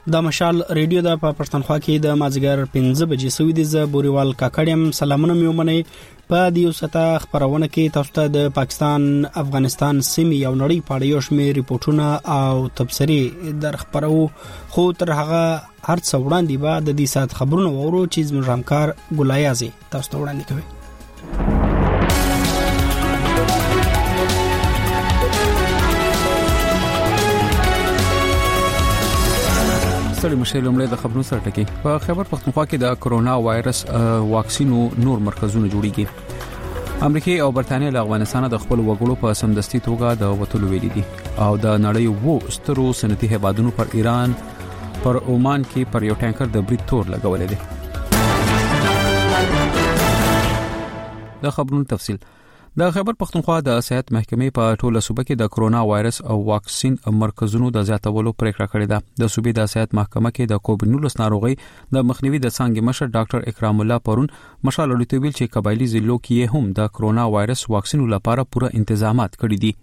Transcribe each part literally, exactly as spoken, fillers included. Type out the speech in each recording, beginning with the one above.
د مشال ریډیو د پښتونخوا کې د مازیګر پنځه بجې سوي د ز بوريوال کاکړم سلامونه میومنه په دیو ستا خبرونه کې تاسو ته د پاکستان افغانستان سیمې یو نړۍ پاړې یو شمېر ریپورتونه او تبصري در خبرو خو تر هغه هر څو وړاندې به د دې سات خبرونه وورو چې زموږ همکار ګلایازي تاسو ته وړاندې کوي. سړي مشه لومړی د خبرونو سره ټکی په خبر پښتونخوا کې د کرونا وایرس واکسینو نور مرکزونه جوړیږي. امریکا او برتانیې له افغانستان د خپل وګړو په سمدستي توګه د وټولو ویلي دي او د نړۍ وو سترو صنعتي هیوادونو پر ایران پر عمان کې پر یو ټانکر د بریټ تور لګولې دي. د خبرونو تفصیل د خبر پښتونخوا د صحت محکمې په ټوله صوبه کې د کرونا وایرس او واکسین مرکزونو د زیاتولو پریکړه کړې ده. د صوبې د صحت محکمه کې د کووډ نولس ناروغي د مخنیوي د څنګه مشر ډاکټر اکرام الله پرون مشال لټویل چې قبایلی ضلعو کې هم د کرونا وایرس واکسین لپاره پوره تنظیمات کړی دي.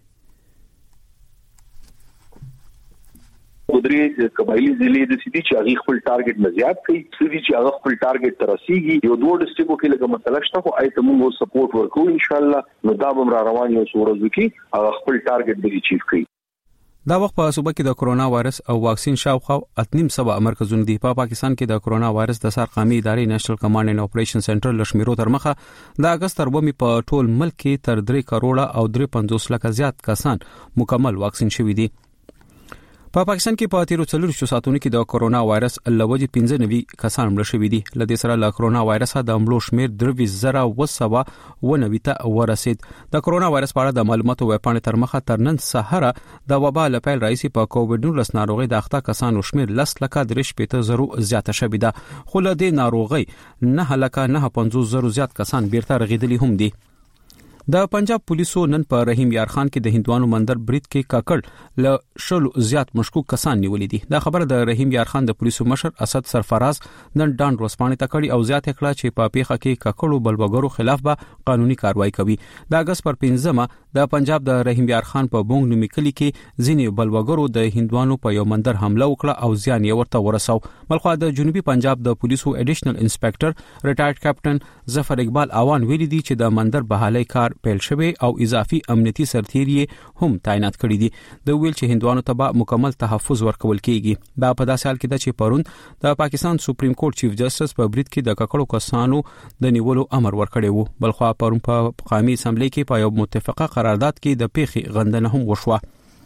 ودري قبایلی ضلع د سيدي چې هغه خپل ټارګټ نه زیات کوي سيدي چې هغه خپل ټارګټ ترسيږي یو دوه ډسټریکټو کې لږه مسله شته خو آیته موږ سپورټ ورکو ان شاء الله نو دا به روان یو سورزو کې هغه خپل ټارګټ به اچیو کوي. دا وخت په صوبه کې د کرونا وایرس او واکسین شاوخوا اتنیم سبا مرکزونه دي. په پاکستان کې د کرونا وایرس د سر قومي ادارې نېشنل کمانډ اینډ اپریشن سنټر لشمیرو تر مخه د اگست تر ومه په ټول ملک کې تر درې کروڑه او درې پنځوس لک زیات کسان مکمل واکسین شوي دي. په پا پاکستان کې په تیرو څلور ساعتونو کې د کرونا وایرس لوجې پنځه نوي کسان مړ شوي دي. لدې سره له کرونا وایرس د مړو شمیر درې زره وسوه ونوي ته ورسید. د کرونا وایرس په اړه د معلوماتو ویبپاڼې تر مخه تر نن سهار د وبا له پیل راځي په کووډ نولس ناروغي د اخته کسانو شمیر لس لک درې شپږ زره زیاته شوې ده. خو له دې ناروغي نه لک نه پنځوس زره زیات کسان بیرته رغیدلي هم دي. د پنجاب پولیسو نن په رحیم یار خان کې د هندوانو مندر بریټ کې کاکړ له شلو زیات مشکوک کسان نیولې دي. دا خبره د رحیم یار خان د پولیسو مشر اسد سرفراز نن ډاند ورسپانې تکړی او زیات کړه چې په پیخه کې کاکړو بلوګرو خلاف به قانوني کاروایی کوي. د اگست پر پنځمه د پنجاب د رحیم یار خان په بونګ نومي کلی کې ځینې بلوګرو د هندوانو په یو مندر حمله وکړه او ځان یې ورته ورساو. بلخو د جنوبي پنجاب د پولیسو اډیشنل انسپکټر ریټایرډ کیپټن ظفر اقبال اوان ویلي دي چې د مندر بحالي کار پیل شوی او اضافي امنیتي سرتیري هم تعینات کړی دي. د ویل چې هندوانو ته مکمل تحفظ ورکول کیږي. دا په داسې حال کې ده چې پرون د پاکستان سپریم کورټ چیف جسټس په بریټ کې د ککړو کسانو د نیولو امر ورکړی وو. بلخو پرون په قومي اسمبلی کې په یو متفقه قرارداد کې د پیخي غندنه هم وشوه.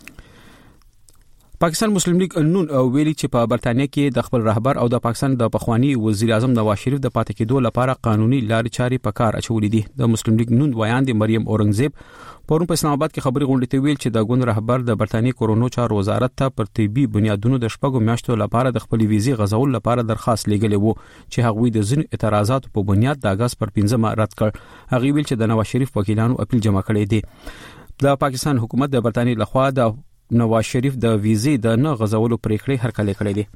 پاکستان مسلم لیگ نون ویلي چې په برتانیې کې د خپل رهبر او د پاکستان د پخوانی وزیر اعظم نواز شریف د پاتې کېدو لپاره قانوني لارې چارې په کار اچولې دي. د مسلم لیگ نون ویاند مریم اورنګزیب پرون په اسلام آباد کې خبري غونډې ته ویل چې د ګوند رهبر د برتانیې کورونو چارو وزارت ته پر طبي بنیادونو د شپږو میاشتو لپاره د خپل ویزې غزول لپاره درخواست لېږلی وو چې هغه د ځینو اعتراضاتو په بنیاد د اگست پر پنځمه رد کړ. هغه ویل چې د نواز شریف وکیلانو اپیل جمع کړی دی. د پاکستان حکومت د برتانیې لخوا د نواز شریف د ویزې د نه غزولو پریکړې هرکلی کړې دي.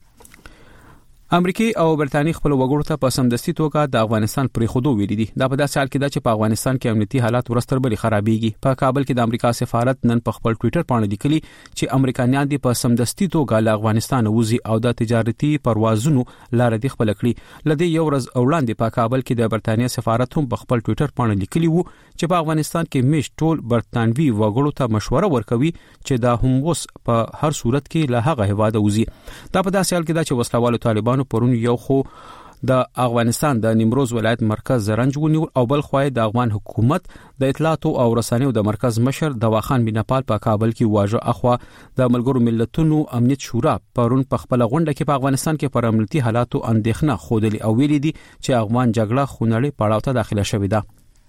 امریکا او برتانیې خپل وګړو ته په سمدستي توګه د افغانستان پرې خودو ویلي دي. دا په داسې حال کې ده چې په افغانستان کې امنیتي حالات ورستر بلی خرابېږي. په کابل کې د امریکا سفارت نن په خپل ټوئیټر باندې لیکلي چې امریکایان دي په سمدستي توګه له افغانستان وځي او د تجارتي پروازونو لار دي خپل کړی. لدې یو ورځ وړاندې په کابل کې د برتانیې سفارت هم په خپل ټوئیټر باندې لیکلي وو چې په افغانستان کې میش ټول برتانوي وګړو ته مشوره ورکوي چې دا هم وس په هر صورت کې له هغه هواده وځي. دا په داسې حال کې ده چې وسلوالو طالبانو پرون یو خو د افغانستان د نیمروز ولایت مرکز زرنج ونیول او بل خوای د افغان حکومت د اطلاعات او رسنیو د مرکز مشر دواخان بنپال په کابل کې واژه اخوا د ملګرو ملتونو امنیت شورا پرون په خپل غونډه کې په افغانستان کې پر امنیتي حالاتو اندېښنه خوده او ویلي دي چې افغان جګړه خونړی پړاو ته داخله شوې ده.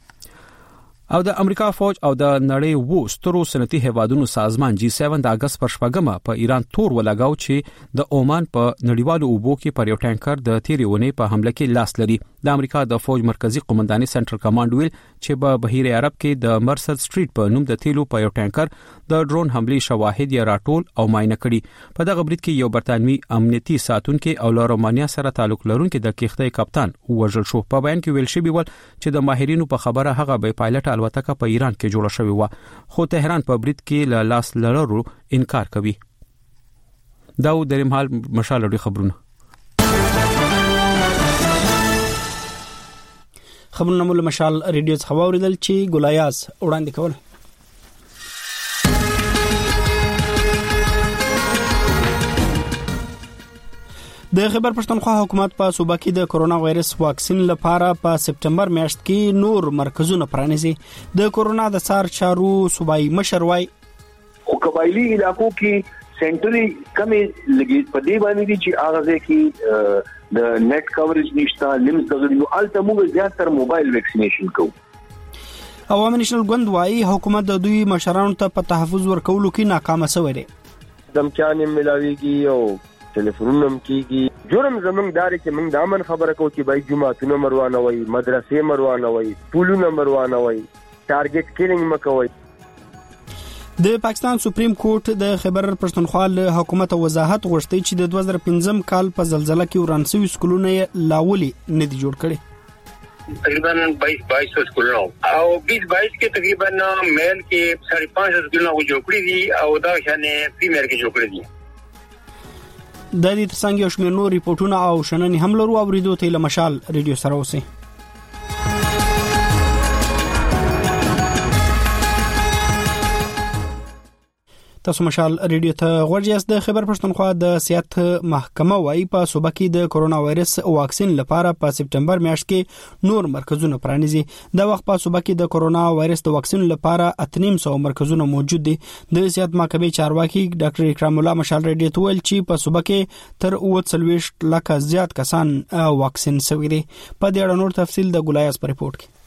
او د امریکا فوج او د نړۍ وو سترو صنعتي هیوادونو سازمان جی سیون د اگست پر شپږمه په ایران تور ولګاو چې د عمان په نړیوالو اوبو کې پر یو ټانکر د تیرې ونې په حمله کې لاس لري. د امریکا د فوج مرکزی قومنداني سنټرل کمانډ ویل چې په بحیره عرب کې د مرسد سټریټ په نوم د تیلو په یو ټانکر د ډرون حمله شواهد یې راټول او معاینه کړي. په دغه برید کې یو برتانوي امنیتي ساتونکو او له رومانیا سره تعلق لرونکي د کښتۍ کپتان وژل شو. په بیان کې ویل شوی ول چې د ماهرینو په خبره هغه به پایلټ الوتکه په ایران کې جوړه شوې و خو تهران په برید کې له لاس لرلو انکار کوي. دا دریم حال مشال لري خبرونه خبرونه مول مشال ریډیو څخه واوریدل چې ګولایاز وړاندې کول. د خیبر پښتونخوا حکومت په صوبه کې د کرونا وایرس واکسین لپاره په سپټمبر میاشت کې نور مرکزونه پرانیزي. د کرونا د سار چارو صوبایي مشر وای خو قبایلی علاقو کې سنټري کمې لګي په دې باندې دي چې هغه کې د نیټ کورج نشته لمز دغه نو الته موږ زیاتره موبایل ویکسینیشن کوو. عوامي نشنل ګوند وای حکومت د دوی مشرانو ته په تحفظ ورکولو کې ناکام شوی دی. دمکان ملاویږي او ټلیفونونه کیږي. جرم زمنګ داري چې موږ د امن خبره کوو چې بای جمعهتون مروانه وای مدرسې مروانه وای پولونه مروانه وای ټارګټ کیلینګ مکوي. د پاکستان سپریم کورټ د خیبر پښتونخوا له حکومت وضاحت غوښتي چې د دوه زره پنځم کال په زلزلہ کې ورانسوي سکولونه لاولي نه دي جوړ کړي. تقریبا بائیس بائیس سکولونه او بیس بائیس کې تقریبا میل کې ساڑھے پانچ سو سکولونه جوړ کړي دي او دا شانې فیمیل کې جوړ کړي دي. د دې ترڅنګ یو شمېر نور ریپورتونه او شننې هم لرو اوریدو ته له مشال ریډیو سره اوسئ. تاسو مشال ریډیو ته غوږ یاست. د خیبر پښتونخوا د صحت محکمه وايي په صوبه کې د کرونا وایرس واکسین لپاره په سپټمبر میاشت کې نور مرکزونه پرانیزي. د وخت په صوبه کې د کرونا وایرس د واکسین لپاره اتنیم سو مرکزونه موجود دي. د صحت محکمې چارواکي ډاکټر اکرام الله مشال ریډیو ته ویل چې په صوبه کې تر اوه لک زیات کسان واکسین شوي دي. په دې اړه نور تفصیل د ګولایاز په ریپورت کې.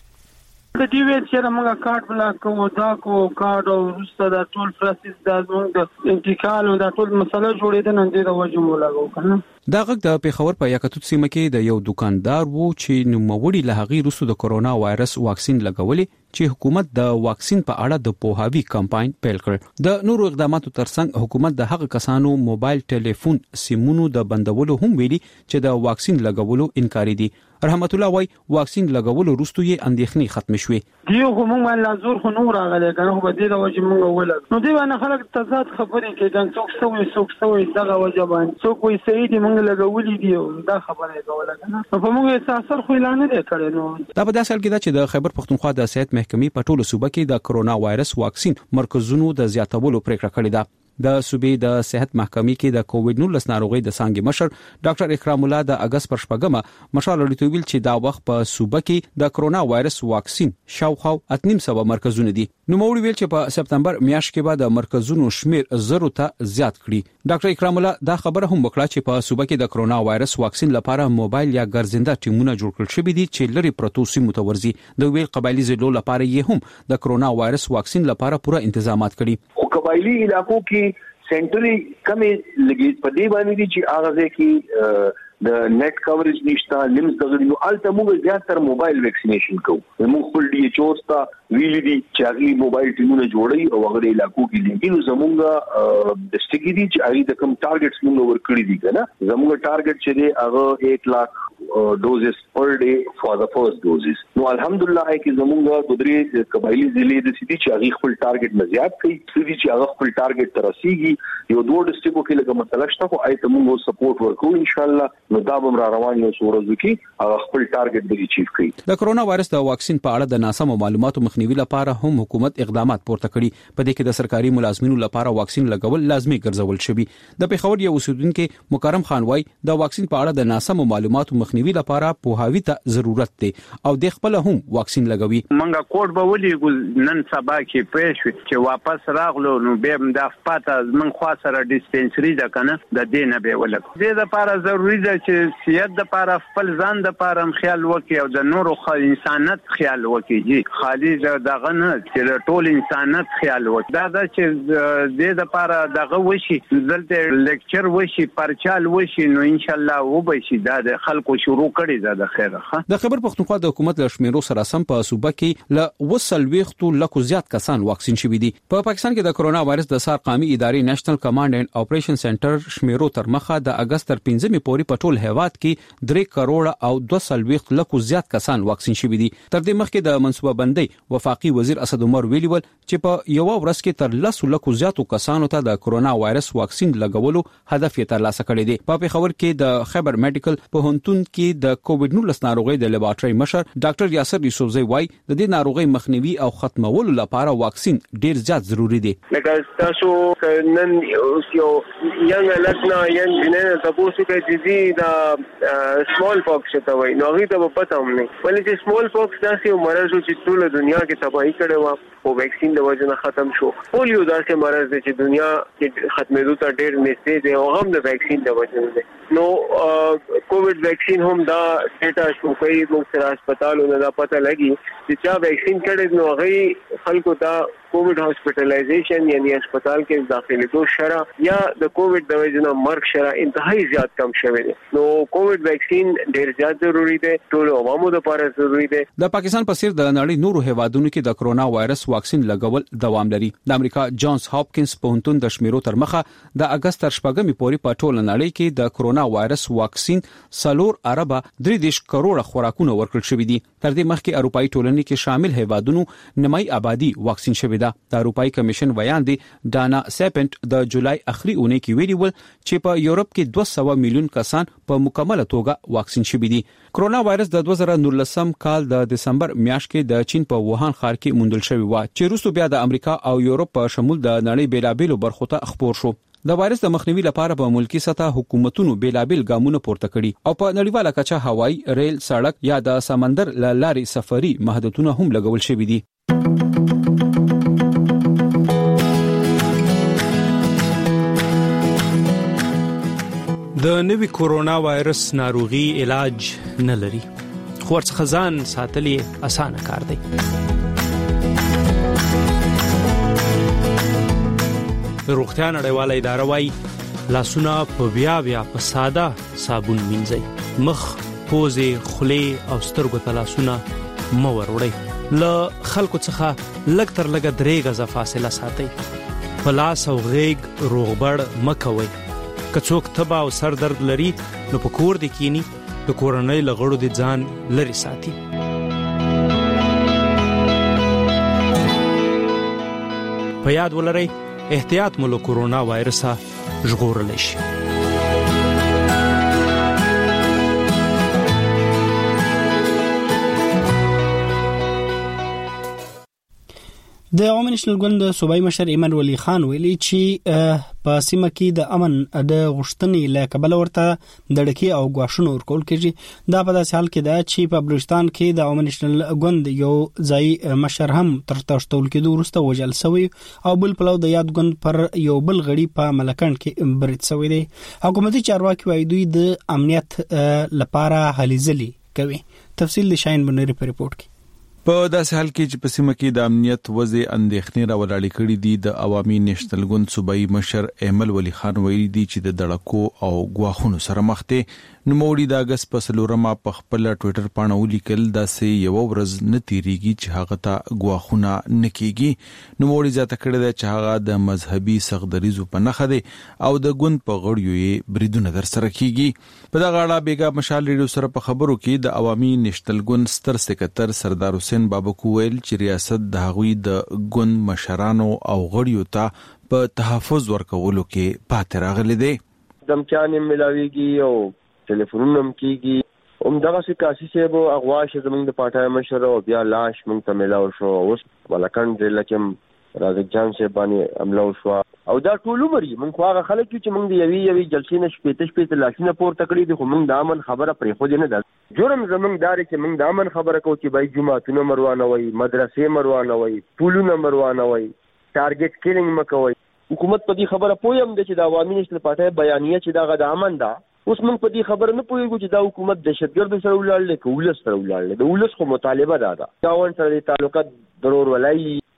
د دې ویل چې موږ کارت بلاک کوو دا کو کارت او رسته د ټول پروسس د موږ د انتقال او د ټول مسله جوړېده نن دې د وجه مولاګو کنه. دا غږ د پیښور په یاکتوت سیمه کې د یو دکاندار وو چې نوموړي له هغې وروسته د کرونا وایرس واکسین لګولې چې حکومت د واکسین په اړه د پوهاوي کمپاین پیل کړ. د نورو اقداماتو ترڅنګ حکومت د هغه کسانو موبایل ټلیفون سیمونو د بندولو هم ویلي چې د واکسین لګولو انکاري دي. رحمت الله وای واکسین لګولو وروسته یې اندېښنې ختم شوې. دیو خو موږ باندې زور خو نور راغلی کنه خو به دې د وجه موږ ولګ نو دی باندې خلک تضاد خبرې کوي دا څوک سوې څوک سوې دغه وجه باندې څوک وي صحیح دي موږ لګولې دی دا خبره کوله کنه په موږ احساس خو اعلان نه کړي. نو دا په داسې حال کې دا چې د خیبر پښتونخوا د صحت محکمې په ټولو صوبه کې د کرونا وایرس واکسین مرکزونو د زیاتولو پریکړه کړې ده. د صوبې د صحت محکمې کې د کووډ نولس ناروغي د څانګې مشر ډاکټر اکرام الله د اگست پر شپږمه مشال لري ویل چې دا وخت په صوبه کې د کرونا وایرس واکسین شاوخوا اتنیم سو مرکزونه دي. نو موري ویل چې په سپتمبر میاشت کې به د مرکزونو شمیر زرو ته زیات کړي. ډاکټر اکرام الله دا خبره هم وکړه چې په صوبه کې د کرونا وایرس واکسین لپاره موبایل یا ګرځنده ټیمونه جوړ کړل شوي دي چې لري پروتو سیمو ته ورځي. د ویل قبایلی ضلعو لپاره یې هم د کرونا وایرس واکسین لپاره پوره تنظیمات کړي. خو قبایلی علاقو کې سنټري کمې لګي په دې باندې دي چې هغه کې د نیټ کورج نشته لمز دغه نو الته موږ زیاتره موبایل ویکسینیشن کوو. موږ خپل ډي ایچ او ستا ویلي دي چې هغه موبایل ټیمونه جوړي او هغه علاقو کې دي. نو زموږ د سټګي دي چې هغه د کم ټارګټس موږ ورکړي دي کنه. زموږ ټارګټ چې دی هغه ایک لاک ډوزز پر ډے فار د فرست ډوزز. نو الحمدلله کې زموږ د درې قبایلی ضلع د سيدي چې هغه خپل ټارګټ نه زیات کړي سيدي چې هغه خپل ټارګټ تر رسیدي. یو دوه ډسټریکټو کې لږه مسله شته خو آیته موږ سپورټ ورکو ان شاء الله. نو دا به را روان یو سورزو کې هغه خپل ټارګټ به اچیو کړي. د کرونا وایرس د واکسین په اړه د ناسمو معلوماتو مخنیوي لپاره هم حکومت اقدامات پورته کړي. په دې کې د سرکاري ملازمینو لپاره واکسین لګول لازمي ګرځول شوی. د پیښور یو اوسیدونکو مکرم خان وای د واکسین په اړه د ناسمو معلوماتو مخنیوي لپاره پوهاوی ته ضرورت دی او د خپل هم واکسین لګوي. منګه کوډ به ولي نن سبا کې پېښ چې واپس راغلو نو به د پاتہ من خوا سره ډیسپنسری ده کنه د دې نه به ولګ. د دې لپاره ضروری ده چې صحت د لپاره خپل ځان د لپاره خیال وکړي او د نورو انسانیت خیال وکړي. خالي دغه نه چې ټول انسانیت خیال وکړي. دا د چې د دې لپاره دغه وشي دلته لیکچر وشي پرچال وشي نو ان شاء الله وبشي دا د خلکو شروع کړي ده د خیره. د خبر پښتونخوا د حکومت له شمیرو سره سم په صوبه کې ل وسلويختو لکو زیات کسان واکسین شوي دي. په پاکستان کې د کرونا وایرس د سار قومي ادارې نېشنل کمانډ اینڈ اپریشن سنټر شمیرو تر مخه د اگست تر پنځمې پورې په ټول هیواد کې درې کروڑ او دوه سلويخت لکو زیات کسان واکسین شوي دي. تر دې مخکې د منصوبه بندي وفاقي وزیر اسد عمر ویلي ول چې په یو ورځ کې تر لسو لکو زیاتو کسانو ته د کرونا وایرس واکسین لګولو هدف یې ترلاسه کړی دی. په پیښور کې د خیبر میډیکل پوهنتون کې د کووډ نولس ناروغي د لیبارټري مشر ډاکټر یاسر یوسفزئی وایي د دې ناروغي مخنیوي او ختمولو لپاره واکسین ډیر زیات ضروری دی. لکه تاسو نن یو ینګ لکنا ینګ جنې تاسو کې چې دا سمال پاکس ته وایي نو هغه ته پته هم نه ولې چې سمال پاکس داسې یو مرض چې ټول دنیا کې تباہي کړي و او ویکسین د وجه نه ختم شو. پولیو داسې مرض دی چې دنیا کې ختمېدو ته ډېر نږدې دی او هم د ویکسین د وجه نه دی. نو کووډ ویکسین هم دا ډیټا شو کوي موږ سره هسپتالونو دا پته لګي چې چا ویکسین کړي نو هغه خلکو ته کووډ هاسپټلایزیشن یعنی هسپتال کې داخلي دو شرع یا د کووډ د وجه نه مرګ شرع انتهایی زیات کم شوی دی. نو کووډ ویکسین ډیر زیات ضروری دی، ټول عوامو لپاره ضروری دی. د پاکستان په څیر د نړۍ نورو هیوادونو کې د کرونا وایرس واکسین لګول دوام لري. د امریکا جانز هاپکینز پوهنتون د شمیرو تر مخه د اگست تر شپږمې پورې په ټول نړۍ کې د کرونا وایرس واکسین سلور اربه درې دیش کروڑه خوراکونه ورکړل شوې دي. تر دې مخکې اروپאי ټولنې کې شامل هیوادونو نیمای آبادی واکسین شوې ده. د اروپאי کمیشن ویاندې ډانا سیپنټ د جولای اخري اونۍ کې ویلي ول چې په یورپ کې دوه سوه میلیون کسان په مکمله توګه واکسین شوي دي. کرونا وایرس د دوه زره نولسم کال د دسمبر میاشت کې د چین په ووهان ښار کې موندل شوی و چې وروسته بیا د امریکا او یورپ په شمول د نړۍ بیلابېلو برخو ته خپور شو. د وایرس د مخنیوي لپاره په ملکی سطح حکومتونو بیلابېل ګامونه پورته کړي او په نړیواله کچه هوایي، ریل، سړک یا د سمندر لارې سفري محدودیتونه هم لګول شوي دي. د نوي کورونا وایرس ناروغي علاج نه لري، خو ورڅخه ځان ساتل یې اسانه کار دی. د روغتیا نړیواله اداره وايي لاسونه په بیا بیا په ساده صابون مینځئ، مخ، پوزې، خولې او سترګو ته لاسونه مه وروړئ. له خلکو څخه لږ تر لږه درې غزه فاصله ساتئ. په لاس او غېږ روغبړ مه کوئ. که څوک تبه او سر درد لري نو په کور دې کینی، د کورنۍ له غړو دې ځان لرې ساتي. په یاد ولرئ احتیاط مو له کورونا وایرسه ژغورلی شي. د عوامي نېشنل ګوند صوبایي مشر ایمن ولی خان ویلي چې په سیمه کې د امن د غوښتنې له کبله ورته دړکې او غواښونه ورکول کېږي. دا په داسې حال کې ده چې په بلوچستان کې د عوامي نېشنل ګوند یو ځای مشر هم تر تشتول کېدو وروسته وژل شوی او بل پلو د یاد ګوند پر یو بل غړي په ملکند کې برید شوی دی. حکومتي چارواکي وايي دوی د امنیت لپاره هلې ځلې کوي. تفصیل د شاهین بنری په ریپورت کې. په داسې حال کې چې په سیمه کې د امنیت وضع اندېښنې راولاړې کړې دي، د عوامي نېشنل ګوند صوبایي مشر ایمل ولی خان ویلي دي چې د دړکو او غواخونو سره مخ دي. نوموړي د اگست په څلورمه په خپل ټوئیټر باندې ولیکل داسې یو ورځ نه تیریږي چې هغه ته غواخونه نه کیږي. نوموړي زیاته کړې ده چې هغه د مذهبي سخدریزو په نخښه دي او د ګوند په غړیو یې بریدونه در سره کیږي. په دغه اړه بیګا مشال ریډیو سره په خبرو کې د عوامي نېشنل ګوند ستر سکرټر سردار حسین بابکو ویل چې ریاست د هغوی د ګوند مشرانو او غړیو ته په تحفظ ورکولو کې پاتې راغلي دي. دمچانې ملاويږي او ټلیفونونه هم کیږي. هم دغه څه کاسي صاحب اغوا شه زمونږ د پټای مشر او بیا لاش مونږ ته ملاو شو. اوس ملکند لکم رازق جان صاحب باندې عملو شو او دا ټول عمرې مونږ هغه خلک چې مونږ د یوي یوي جلسې نه شپېته شپېته لاشونه پورته کړی دي، خو مونږ د امن خبره پرې خو دې نه ده. جرم زمونږ دار چې مونږ د امن خبره کوو چې بای جمعهتونه مروانه وي، مدرسې مروانه وي، پولونه مروانه وي، ټارګټ کیلینګ مکوي. حکومت په دې خبره پویم د چې د عوامي نېشنل پارټي بیانیه چې دا د امن ده. اوس موږ په دې خبره نه پوهیږو چې دا حکومت دهشتګرد سره ولاړ دی که ولس سره ولاړ دی. د ولس خو مطالبه دا ده ګاونډ سره تعلقات ضرور ولای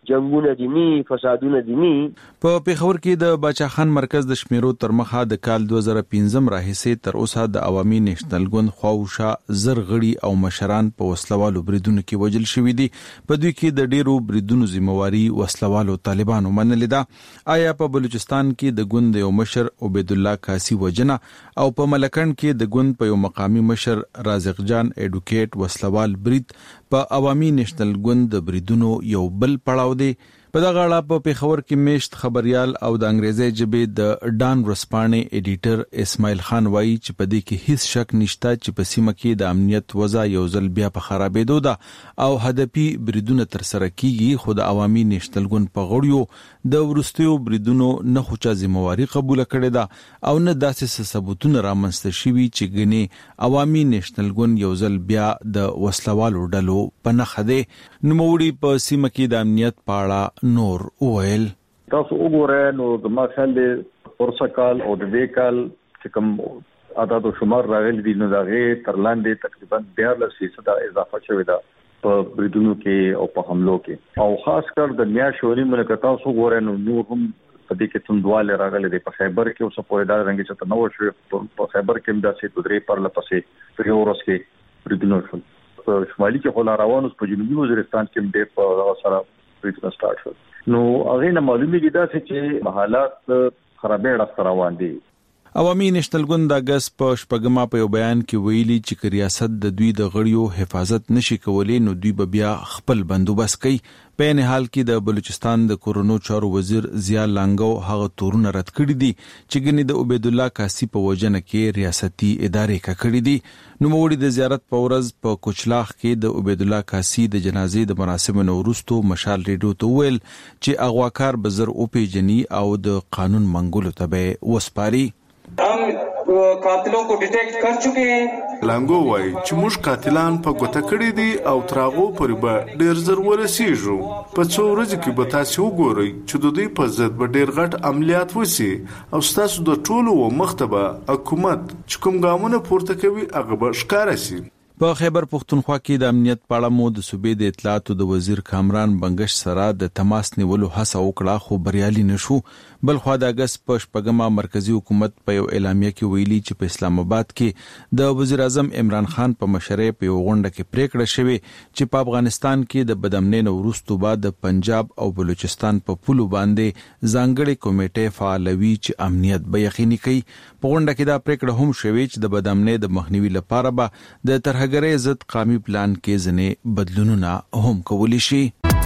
جنگونه دي ني فسادونه دي ني. په پیښور کې د باچا خان مرکز د شمیرو تر مخه د کال دوه زره پنځم راهیسې تر اوسه د عوامي نېشنل ګوند خواوشا زر غړي او مشران په وسلوالو بریدونو کې وژل شوي دي. په دوی کې د ډیرو بریدونو ذمہواری وسلوالو طالبانو منلې ده. آیا په بلوچستان کې د ګوند یو مشر عبید الله کاسي وجنه او په ملکند کې د ګوند په یو مقامی مشر رازق جان اډوکیټ وسلوال برید په عوامي نېشنل ګوند د بریدونو یو بل پړاو دی. په دغه اړه په پیښور کې میشت خبريال او د انګریزي ژبې د ډان ورسپانې ایډیټر اسماعیل خان وایي چې په دې کې هیڅ شک نشته چې په سیمه کې د امنیت وضع یو ځل بیا په خرابېدو ده او هدفي بریدونه تر سره کیږي. خو د عوامي نېشنل ګوند په غړیو د ورستیو بریدونو نه خوچا ذمہواری قبول کړې ده او نه داسې ثبوتونه رامنځته شوي چې ګنې عوامي نېشنل ګوند یو ځل بیا د وسلوالو ډلو په نخښه دی. نوموړي په سیمه کې د امنیت په اړه نور ویل. تاسو وګورئ نو د ماخل ورسه کال او د دې کال چې کوم عدد او شمار راغلي دي نو دا غي تر لاندې تقریبا دیارلس فیصد اضافه شوې ده په بریدونو کې او په حملو کې او خاص کر د میا شوري ملک تاسو وګورئ نو نور هم په دې کې تندواله راغلي دي. په خیبر کې اوس په ادارې رنګ چې تنوع شوی په خیبر کې د سې درې پر لپسې پر ورس کې بریدونو شول. په شمالي کې خلا روانو په جنوبي وزیرستان کې ډېر په سره بریدونه سٹارټ شول. نو هغه نه معلومیږي دا چې حالات خرابې راځي روان دي. عوامي نېشنل ګوند د اگست په شپږمه په یو بیان کې ویلي چې ریاست د دوی د غړیو حفاظت نشي کولای نو دوی به بیا خپل بندوبست کوي. په نه حال کې د بلوچستان د کورونو چارو وزیر ضیا لانګو هغه تورونه رد کړی دي چې ګنې د عبید الله کاسي په وجنه کې ریاستي ادارې کا کړی دي. نو موړي د زیارت په ورځ په کوچلاخ کې د عبید الله کاسي د جنازې د مراسم نورستو مشال ریډیو ته ویل چې اغواکار بزر او پیجنی او د قانون منګولو ته وسپاري. हम قاتلوں کو ډیټیکټ کر چکے ہیں. لانګو وای چې موږ قاتلان په ګوته کړی دي او تراغو پر به ډیر زر ورسیږو. په څو ورځې کې به تاسو وګورئ چې د دوی په ضد به ډیر غټ عملیات وسی او تاسو د ټولو مختبه حکومت چې کوم ګامونه پورته کوي هغه به ښکار شي. په خیبر پختونخوا کې د امنیت په اړه مو د صوبې د اطلاعاتو د وزیر کامران بنگش سره د تماس نیولو هڅه وکړه خو بریالي نشو. بل خو د اگست په شپږمه مرکزی حکومت په یو اعلامیه کې ویلي چې په اسلام آباد کې د وزیر اعظم عمران خان په مشرۍ په یو غونډه کې پریکړه شوې چې په افغانستان کې د بدامنۍ نه وروسته بعد د پنجاب او بلوچستان په پولو باندې ځانګړي کمیټې فعالوي چې امنیت به یقیني کوي. په غونډه کې دا پریکړه هم شوې چې د بدامنۍ د مخنیوي لپاره به د ترهګرۍ ضد قومي پلان کې ځنې بدلونونه هم کولی شي.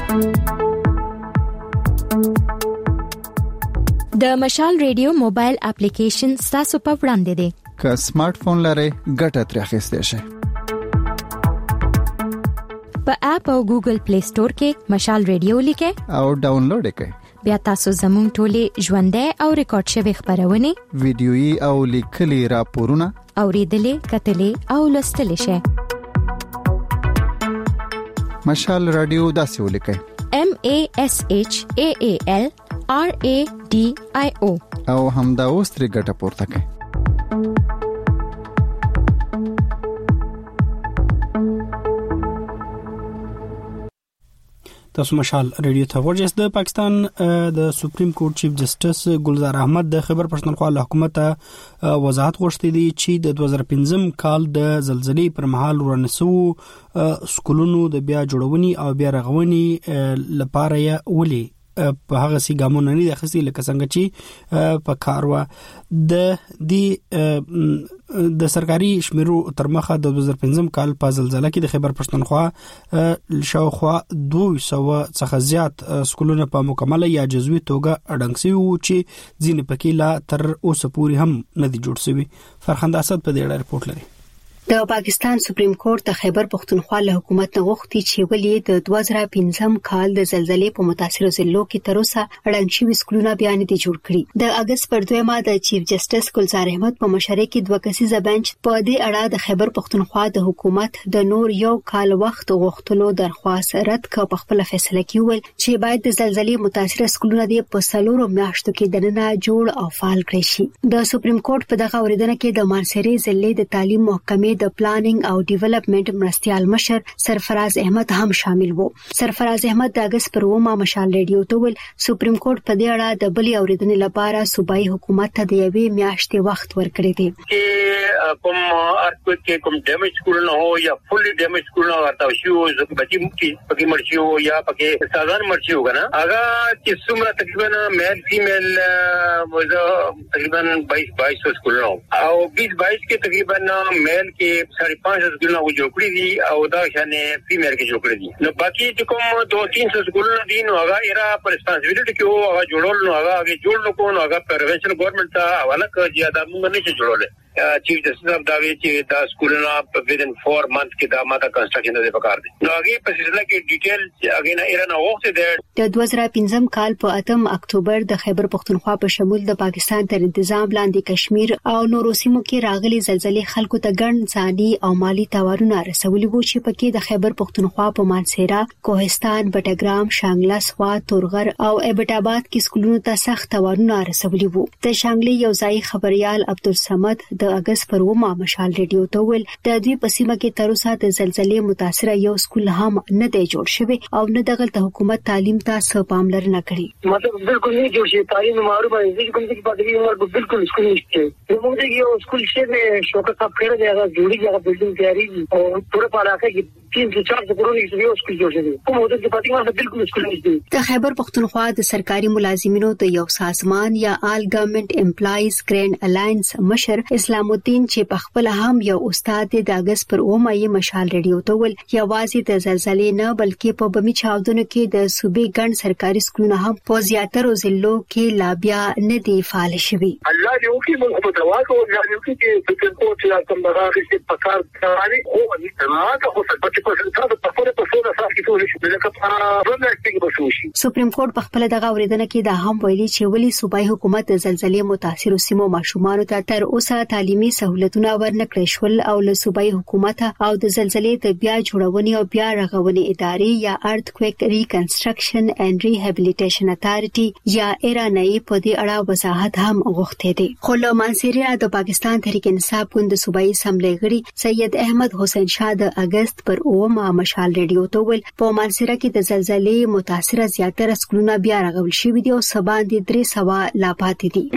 د مشال ریډیو موبایل اپلیکیشن تاسو په وړاندې دی. که سمارټ فون لرئ ګټه ترې اخیستئ شئ. په اپ او ګوګل پلی سٹور کې مشال ریډیو لیکئ او ډاونلوډ کړئ. بیا تاسو زموږ ټولې ژوندۍ او ریکارډ شوی خبرونه ویډیويي او لیکلي راپورونه اوریدلې کتلې او لوستلې شئ. مشال رادیو داسې ولیکئ M A S H A A L R A D I O او همدا اوس ترې ګټه پورته کړئ. تاسو مشال ریډیو ته ورجس. د پاکستان د سپریم کورټ چیف جسټس ګلزار احمد د خبر پښتونخوا له حکومت وضاحت غوښتي دي چې د دوه زره پنځم کال د زلزلې پر مهال ورنسو سکولونو د بیا جوړونې او بیا رغونې لپاره یې ولي په هغه سي ګامونه نه دي خسي لکه څنګه چې په کاروا د دی د سرکاري شمیرو تر مخه د دوه زره پنځم کال په زلزلہ کې د خیبر پښتونخوا شاوخوا دوه سوه څخه زیات سکولونه په مکمله یا جزوي توګه اډنګ سوي وو چې ځینې پکې لا تر اوسه پورې هم نه دي جوړ سوي. فرخنده اسد په دې اړه رپورټ لري. د پاکستان سپریم کورټ د خیبر پښتونخوا له حکومت نه غوښتي چې ولې د دوه زره پنځم کال د زلزلې په متاثرو ضلعو کې تر اوسه اړنګ شوي سکولونه بیا نه دي جوړ کړي. د اگست پر دویمه د چیف جسټس ګلزار احمد په مشرۍ کې دوه کسیزه بنچ په دې اړه د خیبر پښتونخوا د حکومت د نور یو کال وخت غوښتلو درخواست رد کړ. په خپل فیصله کې ویل چې باید د زلزلې متاثره سکولونه د په څلورو میاشتو کې دننه جوړ او فعال کړي شي. د سپریم کورټ په دغه اوریدنه کې د مانسری ضلع د تعلیم محکمې ادارې د پلانینګ او ډیولپمنٹ مرستيال مشر سرفراز احمد هم شامل وو. سرفراز احمد د اگست پر اومه مشال ریډیو ته ول سپریم کورټ په دې اړه د بلې اوریدنې لپاره صوبایي حکومت ته د یوې میاشتې وخت ورکړی دی. کوم ارتکویک کې کوم ډیمیج کول نه هو یا فولي ډیمیج کول نه ورته شو چې بچي پکې مرشي هو یا پکې سازان مرشي هو کنه هغه چې څومره تقریبا میل فیمیل وزه تقریبا بائیس بائیس سکول نو او بیس بائیس کې تقریبا میل کې ساڑھے پانچ سو سکول نو جوړ کړی دي او دا شانه فیمیل کې جوړ کړی دي نو باقي چې کوم دو تین سو سکول نو دي نو هغه ایرا پر ریسپانسیبিলিټي کې هو هغه جوړول نو هغه جوړ نو کو نو هغه پروینشل ګورنمنت ته حواله کوي دا موږ نه جوړول چیف جسټس اف دا وی چې دا سکولونه په within four months کې دا ماته کنسټرکشن د پکار دي نو هغه په سلسله کې ډیټیل هغه نه ایران وخت دی د دوه زره پنځم کال په اتم اکتوبر د خیبر پختونخوا په شمول د پاکستان تر انتظام لاندې کشمیر او نورو سیمو کې راغلي زلزلې خلکو ته ګڼ ځاني او مالی تاوانونه رسولي وو چې پکې د خیبر پختونخوا په مانسهرا، کوهستان، بټګرام، شانګله، سوات، تورغر او ایبټ آباد کې سکولونو ته سخت تاوانونه رسولي وو. د شانګلې یو ځای خبريال عبدالصمد د اگست پر اومه مشال ریډیو ته ویل د دوی په سیمه کې تر اوسه د زلزلې متاثره یو سکول هم نه دی جوړ شوی او نه دغه حکومت تعلیم ته څه پاملرنه کړې. مطلب بالکل نه جوړ شي تعلیم معروف دی چې کوم څه پاتې وي بالکل سکول نشته. موږ دغه یو سکول چې شوکت صاحب کړی دی هغه جوړی هغه بلډینګ تیاری او ټول په علاقه کې تین سے چار کروڑ یو سکول جوړ شوی. کوم وخت کې پاتې وي بالکل سکول نشته. د خیبر پختونخوا د سرکاري ملازمینو د یو سازمان یا آل ګورنمنت امپلایز ګرینډ الاینس مشر اسلام الدین چې په خپل هم یو استاد د اگست پر اومه یې مشال ریډیو ته ول یوازې د زلزلې نه بلکې په بمی چاودنو کې د صوبې ګڼ سرکاري سکولونه هم په زیاترو ضلعو کې لا بیا نه دی فعال شوي. الله دې وکړي موږ په دوا کوو الله دې وکړي چې فکر کوو چې کوم راغلي چې پکار کاري او دې تماکه خو څه پټ پټ تاسو په خپل په څو اساس کې ټول شي لکه په ورنټینګ بشوشي. سپریم کورټ په خپل دغه اوریدنه کې دا هم ویلي چې ولې صوبایي حکومت د زلزلې متاثرو سیمو ماشومان ته تر اوسه تعلیمي سہولتونه ورنکړې شول او له صوبایي حکومت او د زلزلې د بیا جوړونې او بیا رغونې ادارې یا ارتکویک ریکنسټرکشن اینڈ ریهابیلیټیشن اتارټي یا ایرانای په دې اړه وضاحت هم غوښته دي. خو له مانسهرا د پاکستان تحریک انصاف ګوند صوبایي اسمبلی غړي سید احمد حسین شاه د اگست پر اومه مشال ریډیو ته ول په مانسهرا کې د زلزلې متاثره زیاتره سکولونه بیا رغول شوي دي او سبا د درې سوا لا پاتې دي.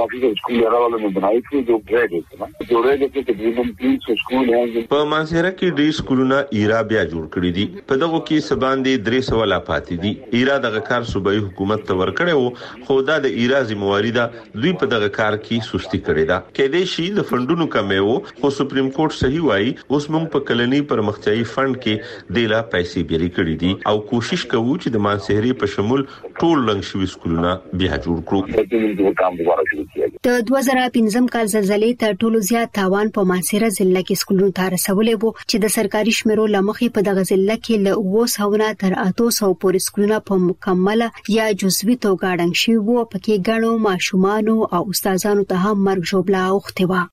په مانسهرا کې ډېر سکولونه ایرا بیا جوړ کړی دي. په دغه کې سباندې درې سو لا پاتې دي. ایرا دغه کار صوبایي حکومت ته ورکړیو خو دا د ایرا ذمہواری ده دوی په دغه کار کې سستی کړې ده. کې دې شي د فندونو کمیو خو سپریم کورټ صحیح وایي اوس موږ په کلنی پرمختیايي فند کې ډېلا پیسې بیري کړې دي او کوشش کوو چې د مانسهرې په شمول ټول لنګ شوي سکولونه بیا جوړ کړو. د دوه زره پنځم کال زلزلې تر ټولو زیات تاوان په مانسهرا ضلع کې سکولونو ته رسولې وو چې د سرکاري شمیرو لمخې په دغه ضلع کې له اوه سوه نه تر اته سوه پورې سکولونه په مکمله یا جزوي توګه ړنګ شوي وو. پکې ګڼو ماشومانو او استادانو ته هم مرګ ژوبله اوښتې وه.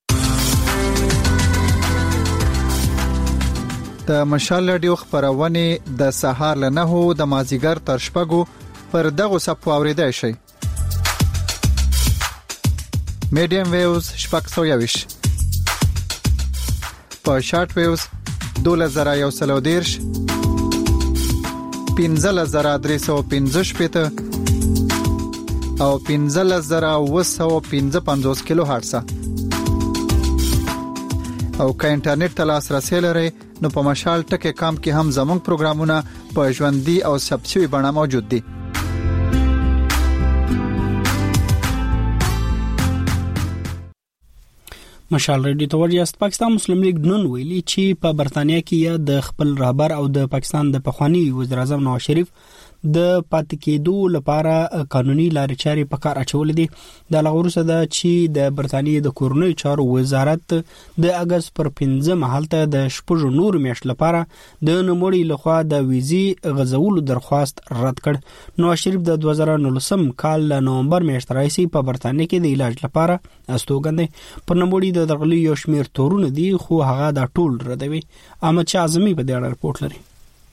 د مشال رادیو خبرونه د سهار له نهو د مازیګر تر شپږو پر دغه صفو اوریدای شي. میډیم ویوز شپږ سوه یویش په شارټ ویوز دوله زره یو سل او دیرش پنځه زره درې سوه پنځه شپېته او پنځه زره اوه سوه پنځه پنځوس کیلو هرتز. او که انټرنیټ ته لاسرسي لرئ نو په مشال ټکی کام کې هم زموږ پروګرامونه په ژوندۍ او ثبت شوي بڼه موجود دي. مشال ریډیو ته ورجاست. پاکستان مسلم لیگ نن ویلي چې په برتانیا کې د خپل رهبر او د پاکستان د پخوانی وزیر اعظم نواز شریف د پاتې کېدو لپاره قانوني لارې چارې په کار اچولې دي. د لغورسه ده چې د برتانیې د کورنۍ چارو وزارت د اگست پر پنځم هلته د شپږ نور میاشت لپاره د نوموړي لخوا د ویزې غځولو درخواست رد کړ. نواز شریف د دوه زره نولسم کال له نومبر میاشتې راهیسې په برتانیې کې د علاج لپاره استوګن پر نوموړي د دغلي یو شمیر تورونه دي خو هغه د ټول ردوي. احمد شاه اعظمي په دې اړه رپورټ لري.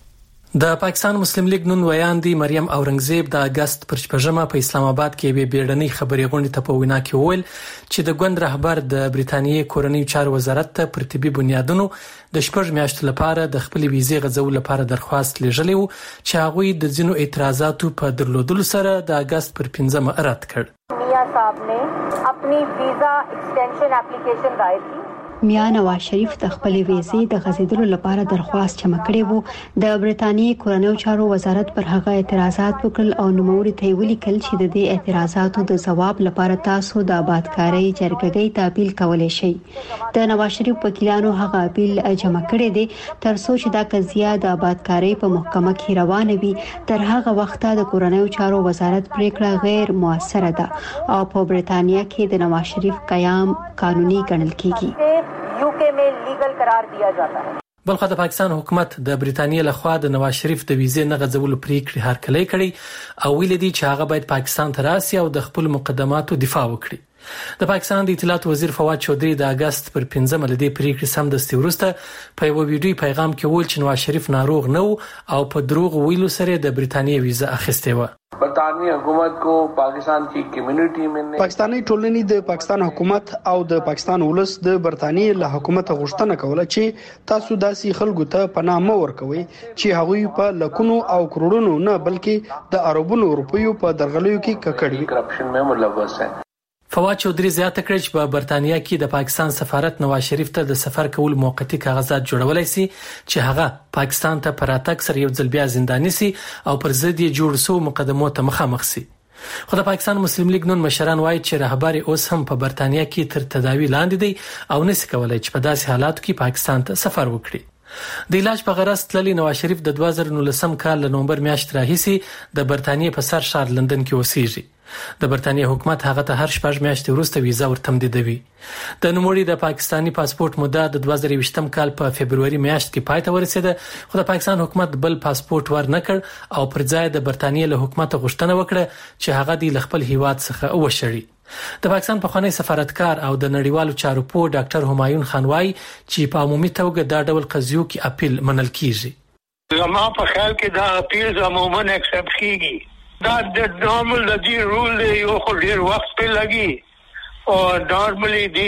د پاکستان مسلم لیگ نن ویاندې مریم اورنګزیب د اگست پر شپږمه په اسلام آباد کې به بیړنۍ خبري غونډه ته په وینا کې وویل چې د ګوند رهبر د بریتانیې کورنۍ چارو وزارت ته پر طبي بنیادونو د شپږ میاشتو لپاره د خپل ویزې غځول لپاره درخواست لېږلی و چې هغوی د ځینو اعتراضاتو په درلودلو سره د اگست پر پنځمه رد کړ. میاں صاحب نے اپنی ویزا ایکسټینشن اپلیکیشن دائر کی. میاں نواز شریف د خپل ویزې د غځیدلو لپاره درخواست چمک کړی وو. د بریتانیې کورنۍ چارو وزارت پر هغه اعتراضات وکړل او نوموړي ته ولیکل چې د دې اعتراضاتو د ځواب لپاره تاسو د آبادکارۍ جرګې ته اپیل کولای شئ. د نواز شریف وکیلانو هغه اپیل جمع کړی دی تر څو چې دا قضیه د آبادکارۍ په محکمه کې روانه وي. تر هغه وخته د کورنۍ چارو وزارت پریکړه غیر موثره ده او په بریتانیا کې د نواز شریف قیام قانوني ګڼل کیږي. یوکے میں لیگل قرار دیا جاتا ہے. بلخو د پاکستان حکومت د بریتانیې لخوا د نواز شریف د ویزې نه غځولو پریکړې هرکلی کړي او ویل دي چې هغه باید پاکستان ته راسي او د خپل مقدماتو دفاع وکړي. د پاکستان د اطلاعات وزیر فواد چودھری د اگست پر پنځمه لدې پریکړې سمدستي وروسته په یو ویډیو پیغام کې ویل چې نواز شریف ناروغ نه او په دروغ ویلو سره د بریتانیې ویزه اخیستې و. برطانوی حکومت کو پاکستان کی کمیونټي میں پاکستاني ټولنې د پاکستان حکومت او د پاکستان ولس د برطانیې له حکومت غوښتنه کوله چې تاسو داسې خلکو ته پناه مو ورکوي چې هغوی په لکونو او کروڑونو نه بلکې د عربونو روپیو په درغلیو کې ککړ کرپشن میں ملوث ہیں. فواد چودھری زیاته کړ چې په برتانیا کې د پاکستان سفارت نواز شریف ته د سفر کول موقتی کاغذات جوړولای شي چې هغه پاکستان ته پر اتک سره یو ځل بیا زنداني سي او پر ضد یې جوړ سو مقدمو ته مخامخ سي. خو د پاکستان مسلم لیگ نن مشران وایي چې رهبر اوس هم په برتانیا کې تر تداوی لاندې دی او نس کولای چې په داسې حالاتو کې پاکستان ته سفر وکړي. د علاج په غرض تللی نواز شریف د دوه زره نولسم کال له نومبر میاشتې راهیسې د برتانیې په سر شهر لندن کې اوسېږي. د برتانیې حکومت هغه ته هر شپږ میاشتې وروسته ویزا ورتمدیدوي. د نوموړي د پاکستاني پاسپورت موده د دوه زره یوویشتم کال په فبرवरी میاشت کې پای ته ورسېده خو د پاکستان حکومت بل پاسپورت ور نه کړ او پر ځای د برتانیې له حکومت غوښتنه وکړه چې هغه د خپل هیواد څخه وشړي. د پاکستان پخوانی سفارتکار او د نړیوالو چارو پوه ډاکټر همایون خان وايي چې په عمومي توګه دا ډول قضیو کې اپیل منل کیږي. زما په خیال کې دا اپیل عموما اکسپټ کیږي. دا د نارمل د دی رول دی یو خو ډیر وخت په لګي او نارملی دی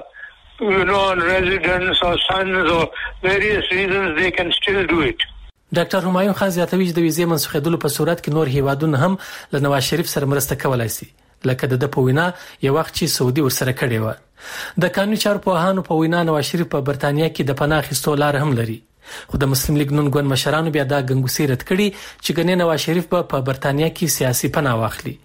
په یو نو ریزیډنس او سنز او ویریس ریزنز دے کین سټیل ډو اټ. ډاکټر همایون خان زیاتوي چې د ویزې منسوخېدلو په صورت کې نور هیوادونه هم له نواز شریف سره مرسته کولای شي لکه د په وینا یو وخت چې سعودي ورسره کړی و. د قانوني چارو په هانو په وینا نواز شریف په برتانیا کې د پناه اخیستو لار هم لري. خو د مسلم لیگ نن ګوند مشرانو بیا دا ګنګوسې رد کړي چې ګنې نواز شریف په با برتانیا کې سیاسي پناه واخلي.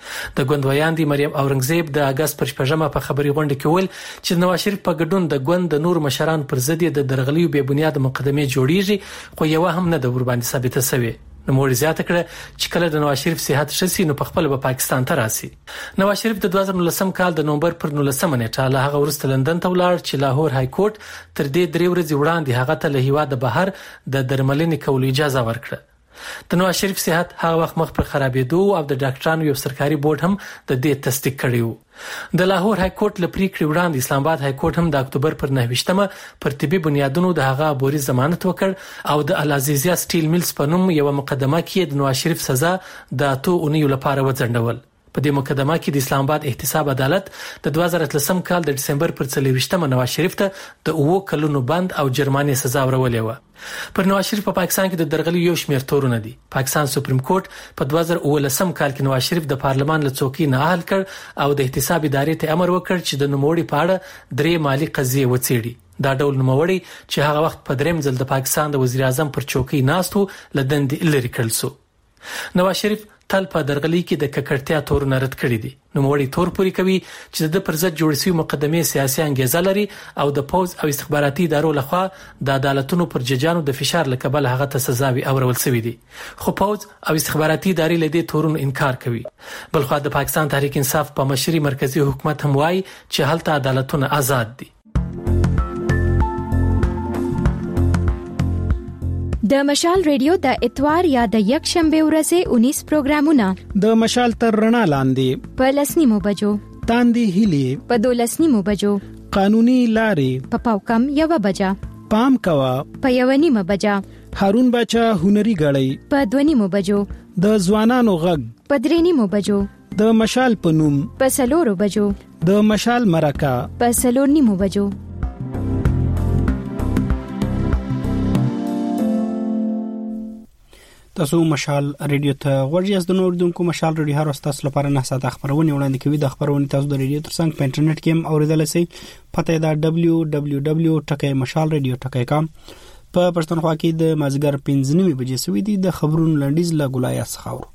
د ګوند ویاندې مریم اورنګزیب د اگست پر شپږمه په خبري غونډه کې ویل چې نواز شریف په ګډون د ګوند د نور مشرانو پر ضد د درغلیو بې بنیاد مقدمه جوړیږي خو یو هم نه د ور باندې ثابته شوی. نوموړي زیاته کړه چې کله د نواز شریف صحت شسي نو په خپل به پاکستان ته راسي. نواز شریف د دوه زره نولسم کال د نومبر پر نولسمه نیټه له هغه وروسته لندن ته ولاړ چې لاهور های کورټ تر دې درې ورځې وړاندې هغه ته له هیواد بهر د درملنې کولو اجازه ورکړه. د نواز شریف صحت هغه وخت مخ پر خرابېدو او د ډاکټرانو یو سرکاري بورډ هم د دې تصدیق کړی و. د لاهور های کورټ له پریکړې وړاندې اسلام آباد های کورټ هم د اکتوبر پر نهه پر طبي بنیادونو د هغه عبوري ضمانت وکړ او د العزیزیا سټیل میلز په نوم یو مقدمه کې د نواز شریف سزا د اتو اونیو لپاره وځنډول. په دې مقدمه کې د اسلام آباد احتساب عدالت د دوه زره اتلسم کال د دسمبر پر څلوېښتمه نواز شریف ته د اوو کلونو بند او جرمانې سزا ورولې و. پر نواز شریف په پاکستان کې د درغلي یو شمېر تورونه دي. پاکستان سپریم کورټ په دوه زره اوولسم کال کې نواز شریف د پارلمان له څوکۍ نه اهل کړ او د احتساب ادارې ته امر وکړ چې د نوموړي په اړه درې مالی قضیې وڅېړي. دا ډول نوموړي چې هغه وخت په دریم ځل د پاکستان د وزیر اعظم پر چوکۍ ناست و له دندې لرې کړل سو. نواز شریف تل په درغلي کې د ککړتیا تورونه رد کړی دي. نوموړي تور پوری کوي چې د پر ضد جوړ شوی مقدمې سیاسي انګیزه لري او د پوز او استخباراتي ادارو لخوا د عدالتونو پر ججانو د فشار لکبل هغه ته سزاوي اورول شوې دي. خو پوز او استخباراتي ادارې له دې تورونو انکار کوي. بلخو د پاکستان تحریک انصاف په مشري مرکزی حکومت هم وایي چې هلته عدالتونه آزاد دي. د مشال ریډیو د اتوار یا د یک شنبه ورځې اونیس پروګرامونه د مشال تر رڼا لاندې په لسنیمو بجو تاندې هلي په دولسنیمو بجو قانوني لارې په پاوکم یو بجا پام کوا په یو نیمه بجا هارون باچا هنري غړی په دوه نیمو بجو، د ځوانانو غږ په درې نیمو بجو، د مشال په نوم په څلورو بجو، د مشال مرکه په څلور نیمو بجو. تاسو مشال ریډیو ته ورجاست. د نور دونکو مشال ریډیو هر وخت تاسو لپاره نه ساته خبرونه وړاندې کوي. د خبرونه تاسو د ریډیو ترڅنګ په انټرنیټ کې هم اوریدلای شئ. پته دا دبليو دبليو دبليو ټکی مشال ریډیو ټکی کام. په پښتونخوا کې د مازیګر پنځه نیمې بجې سوي دي. د خبرونو لنډیز لا ګولای څخه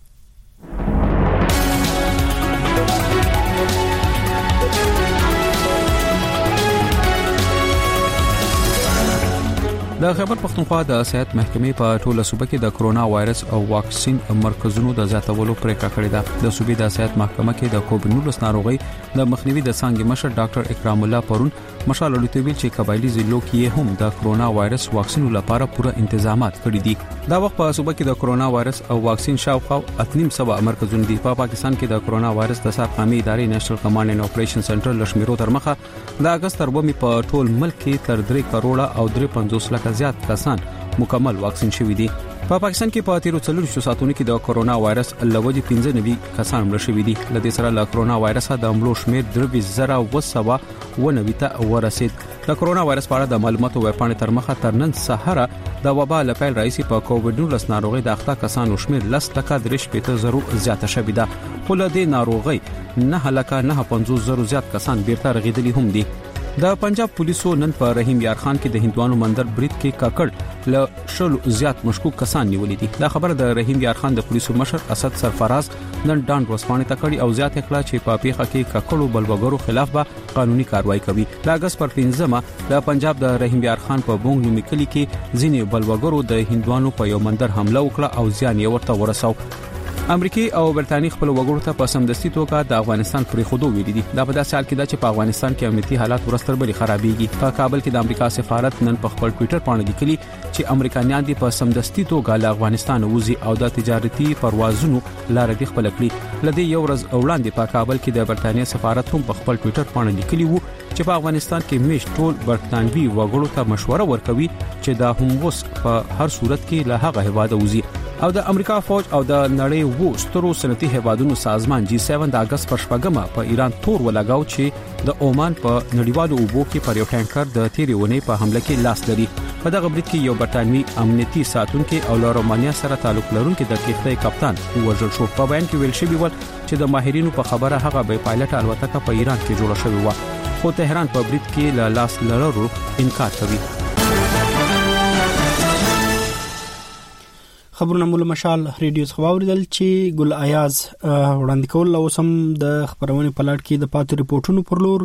د خیبر پختونخوا د صحت محکمې په ټوله صوبه کې د کرونا وایرس او واکسین مرکزونو د زیاتولو پریکړه کړې ده. د صوبې د صحت محکمه کې د کووډ نولس ناروغي د مخنیوي د څنګه مشر ډاکټر اکرام الله پرون مشال لوتویل چې قبایلی ضلعو کې هم د کرونا وایرس واکسین لپاره پوره تنظیمات کړی دي. دا وخت په صوبه کې د کرونا وایرس او واکسین شاوخوا اتنیم سبا مرکزونه دي. په پاکستان کې د کرونا وایرس د سرقامي ادارې نېشنل کمانډ اینډ اپریشن سنټر لشمیرو تر مخه د اگست تر ومه په ټول ملک کې تر درې کروڑه او درې پنځوس لک زیات کسان مکمل واکسین شوي دي. په پاکستان کې په تیرو څلور ساعتونو کې د کرونا وایرس لوجې پنځه نوي کسان مړ شوي دي. لدې سره له کرونا وایرس د مړو شمیر درې زره وسوه ونوي ته ورسید. د کرونا وایرس په اړه د معلوماتو ویبپاڼې تر مخه تر نن سهار د وبا لپاره رئیس په کووډ نولس ناروغي د اخته کسانو شمیر لس لک درې شپږ زرو زیاته شوې ده. خو له دې ناروغي نه لک نه پنځوس زرو زیات کسان بیرته رغیدلي هم دي. د پنجاب پولیسو نن په رحیم یار خان کې د هندوانو مندر برید کې کاکړ له شلو زیات مشکوک کسان نیولې دي. دا خبره د رحیم یار خان د پولیسو مشر اسد سرفراز نن ډان ورسپانې ته کړي او زیات کړه چې په پیښه کې کاکړو بلبګرو خلاف به قانوني کاروایی کوي. د اگست پر پنځمه د پنجاب د رحیم یار خان په بونګ نومي کلی کې ځینې بلبګرو د هندوانو په یو مندر حمله وکړه او ځان یې ورته ورساو. امریکای او برتانی خپل وګړو ته په سمدستي توګه د افغانستان پرې خودو ویلي دي. دا په داسې حال کې ده چې په افغانستان کې امنیتي حالات ورستر بلی خرابېږي. په کابل کې د امریکا سفارت نن په خپل ټوئیټر باندې لیکلي چې امریکایان دي په سمدستي توګه له افغانستان وځي او د تجارتي پروازونو لار دي خپل کړی. لدې یو ورځ وړاندې په کابل کې د برتانیې سفارت هم په خپل ټوئیټر باندې لیکلي وو چې په افغانستان کې میش ټول برتانوي وګړو ته مشوره ورکوي چې دا هم وس په هر صورت کې له هغه هواده وځي. او د امریکا فوج او د نړۍ وو سترو صنعتي هیوادونو سازمان جی سیون د اگست پر شپږمه په ایران تور ولګاو چې د عمان په نړیوالو اوبو کې پر یو ټانکر د تیرې ونې په حمله کې لاس لري. په دغه برید کې یو برتانوي امنیتي ساتونکو او له رومانیا سره تعلق لرونکي د کښتۍ کپتان وژل شو. په بیان کې ویل شوی و چې د ماهرینو په خبره هغه به پایلټ الوتکه په ایران کې جوړه شوې و، خو تهران په برید کې له لاس لرلو انکار کوي. خبرونه مول مشال ریډیو څخه اوریدل چې ګل ایاز وړاندې کول او سم د خبرونه په لړ کې د پاتې ریپورتونو پر لور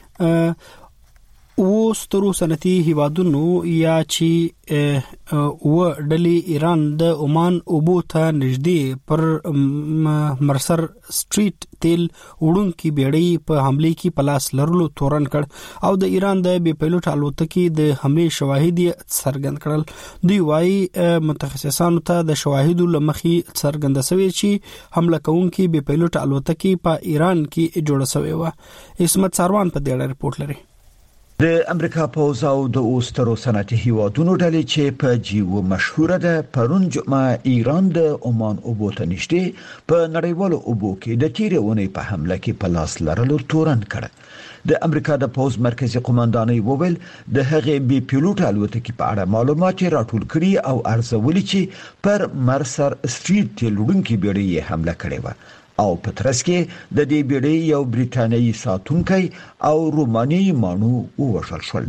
او سترو صنعتي هیوادونو یا چې و ډلې ایران د عمان اوبو ته نږدې پر مرسر سټریټ تیل وړونکي بیړۍ په حمله کې پلاس لرلو تورن کړ او د ایران د بي پایلوټ الوتکې د حمله شواهد څرګند کړل. دوی وايي متخصصانو ته د شواهدو لمخي څرګند شوی چې حمله کوونکي بي پایلوټ الوتکې په ایران کې جوړه شوی و. اسمت ساروان په دې اړه رپورت لري. د امریکا پوز او د اوسترو صنعتي هیوادونو ډلې چې په جیو مشهوره ده پرون جمعه ایران د عمان اوبو ته نږدې په نړیوالو اوبو کې د تیرونې په حمله کې په لاس لرلو تورن کړ. د امریکا د پوز مرکزی قومندانۍ وویل د هغې بي پایلوټ الوتکې په اړه معلومات راټول کړي او ارزولي چې پر مرسر سټریټ تیل وړونکي بیړۍ حمله کړې و او په ترڅ کې د دې بیړۍ یو بریټانیایی ساتونکی او رومانیایی مانو ووژل شول.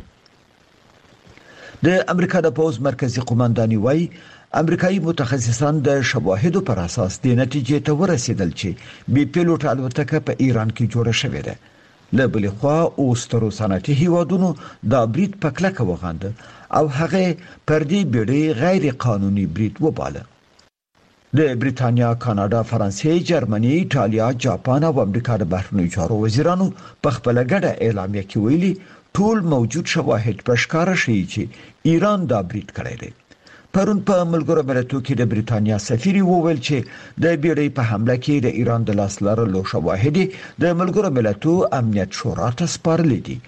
د امریکا د پوز مرکزی قومندانۍ وايي امریکایي متخصصان د شواهدو پر اساس د نتیجې ته ورسېدل چې بي پایلوټ الوتکه په ایران کې جوړه شوې ده. له بل خوا اوسترو صنعتي هیوادونو دا برید په کلکه وغانده او هغه پر دې بیړۍ غیر قانوني برید وباله. د بریتانیا، کاناډا، فرانسې، جرمني، ایټالیا، جاپان او امریکا د بهرنیو چارو وزیرانو په خپل ګډه اعلامیه کې ویلي ټول موجود شواهد په ښکاره شي چې ایران دا برید کړی دی. پرون په ملګرو ملتونو کې د بریتانیا سفیر وویل چې د بیړۍ په حمله کې د ایران د لاس لرلو شواهد د ملګرو ملتونو امنیت شورا ته سپارل دي.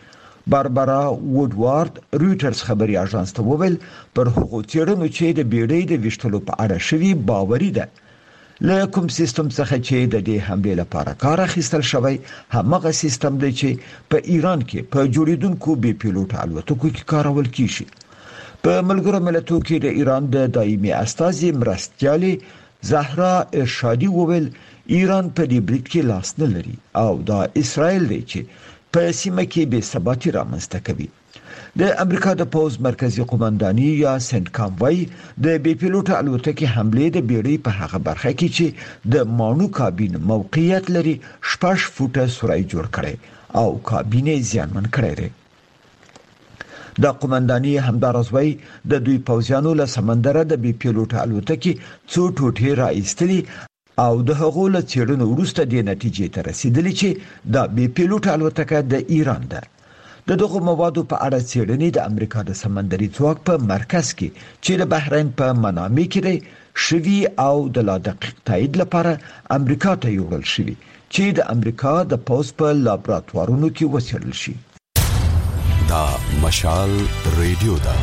باربرا وودوارد رويټرز خبري اژانس ته وویل پر هغو چیرونو چې د بیړۍ د وشتلو په اړه شوی باوري ده له کوم سیستم څخه چې د دې حمله لپاره کار اخیستل شوی همغه سیستم دی چې په ایران کې په جوړیدونکو بي پیلوټ الوتکو کې کارول کیږي په ملګرو ملتونو کې د ایران د دایمي استازي مرستیالي زهرا ارشادي وویل ایران په دې برید کې لاس نه لري او دا اسرائیل دی چې په سیمه کې بې ثباتي رامنځته کوي د امریکا د پوز مرکزی قومنداني یا سنت کاموای د بي پیلوټ الوتکې حمله د بیړۍ په هغه برخه کې چې د مانو کابین موقعیت لري شپږ فوټه سورای جوړ کړي او کابینه زیانمن کړي لري د قومنداني همدارزوي د دوی پوځیانو له سمندر د بي پیلوټ الوتکې څو ټوټې راایستلي او د هغو له چیرونو وروسته د نتیجې ته رسیدلی چې د بي پیلوټ الوتکه د ایران ده د دغه موادو په اړه چیرنې د امریکا د سمندري ځواک په مرکز کې چې د بحرین په منامه کې دی شوی او د لا دقیق تایید لپاره امریکا ته یوړل شوی چې د امریکا د پوز په لابراتوارونو کې وڅېړل شي دا مشال ریډیو ده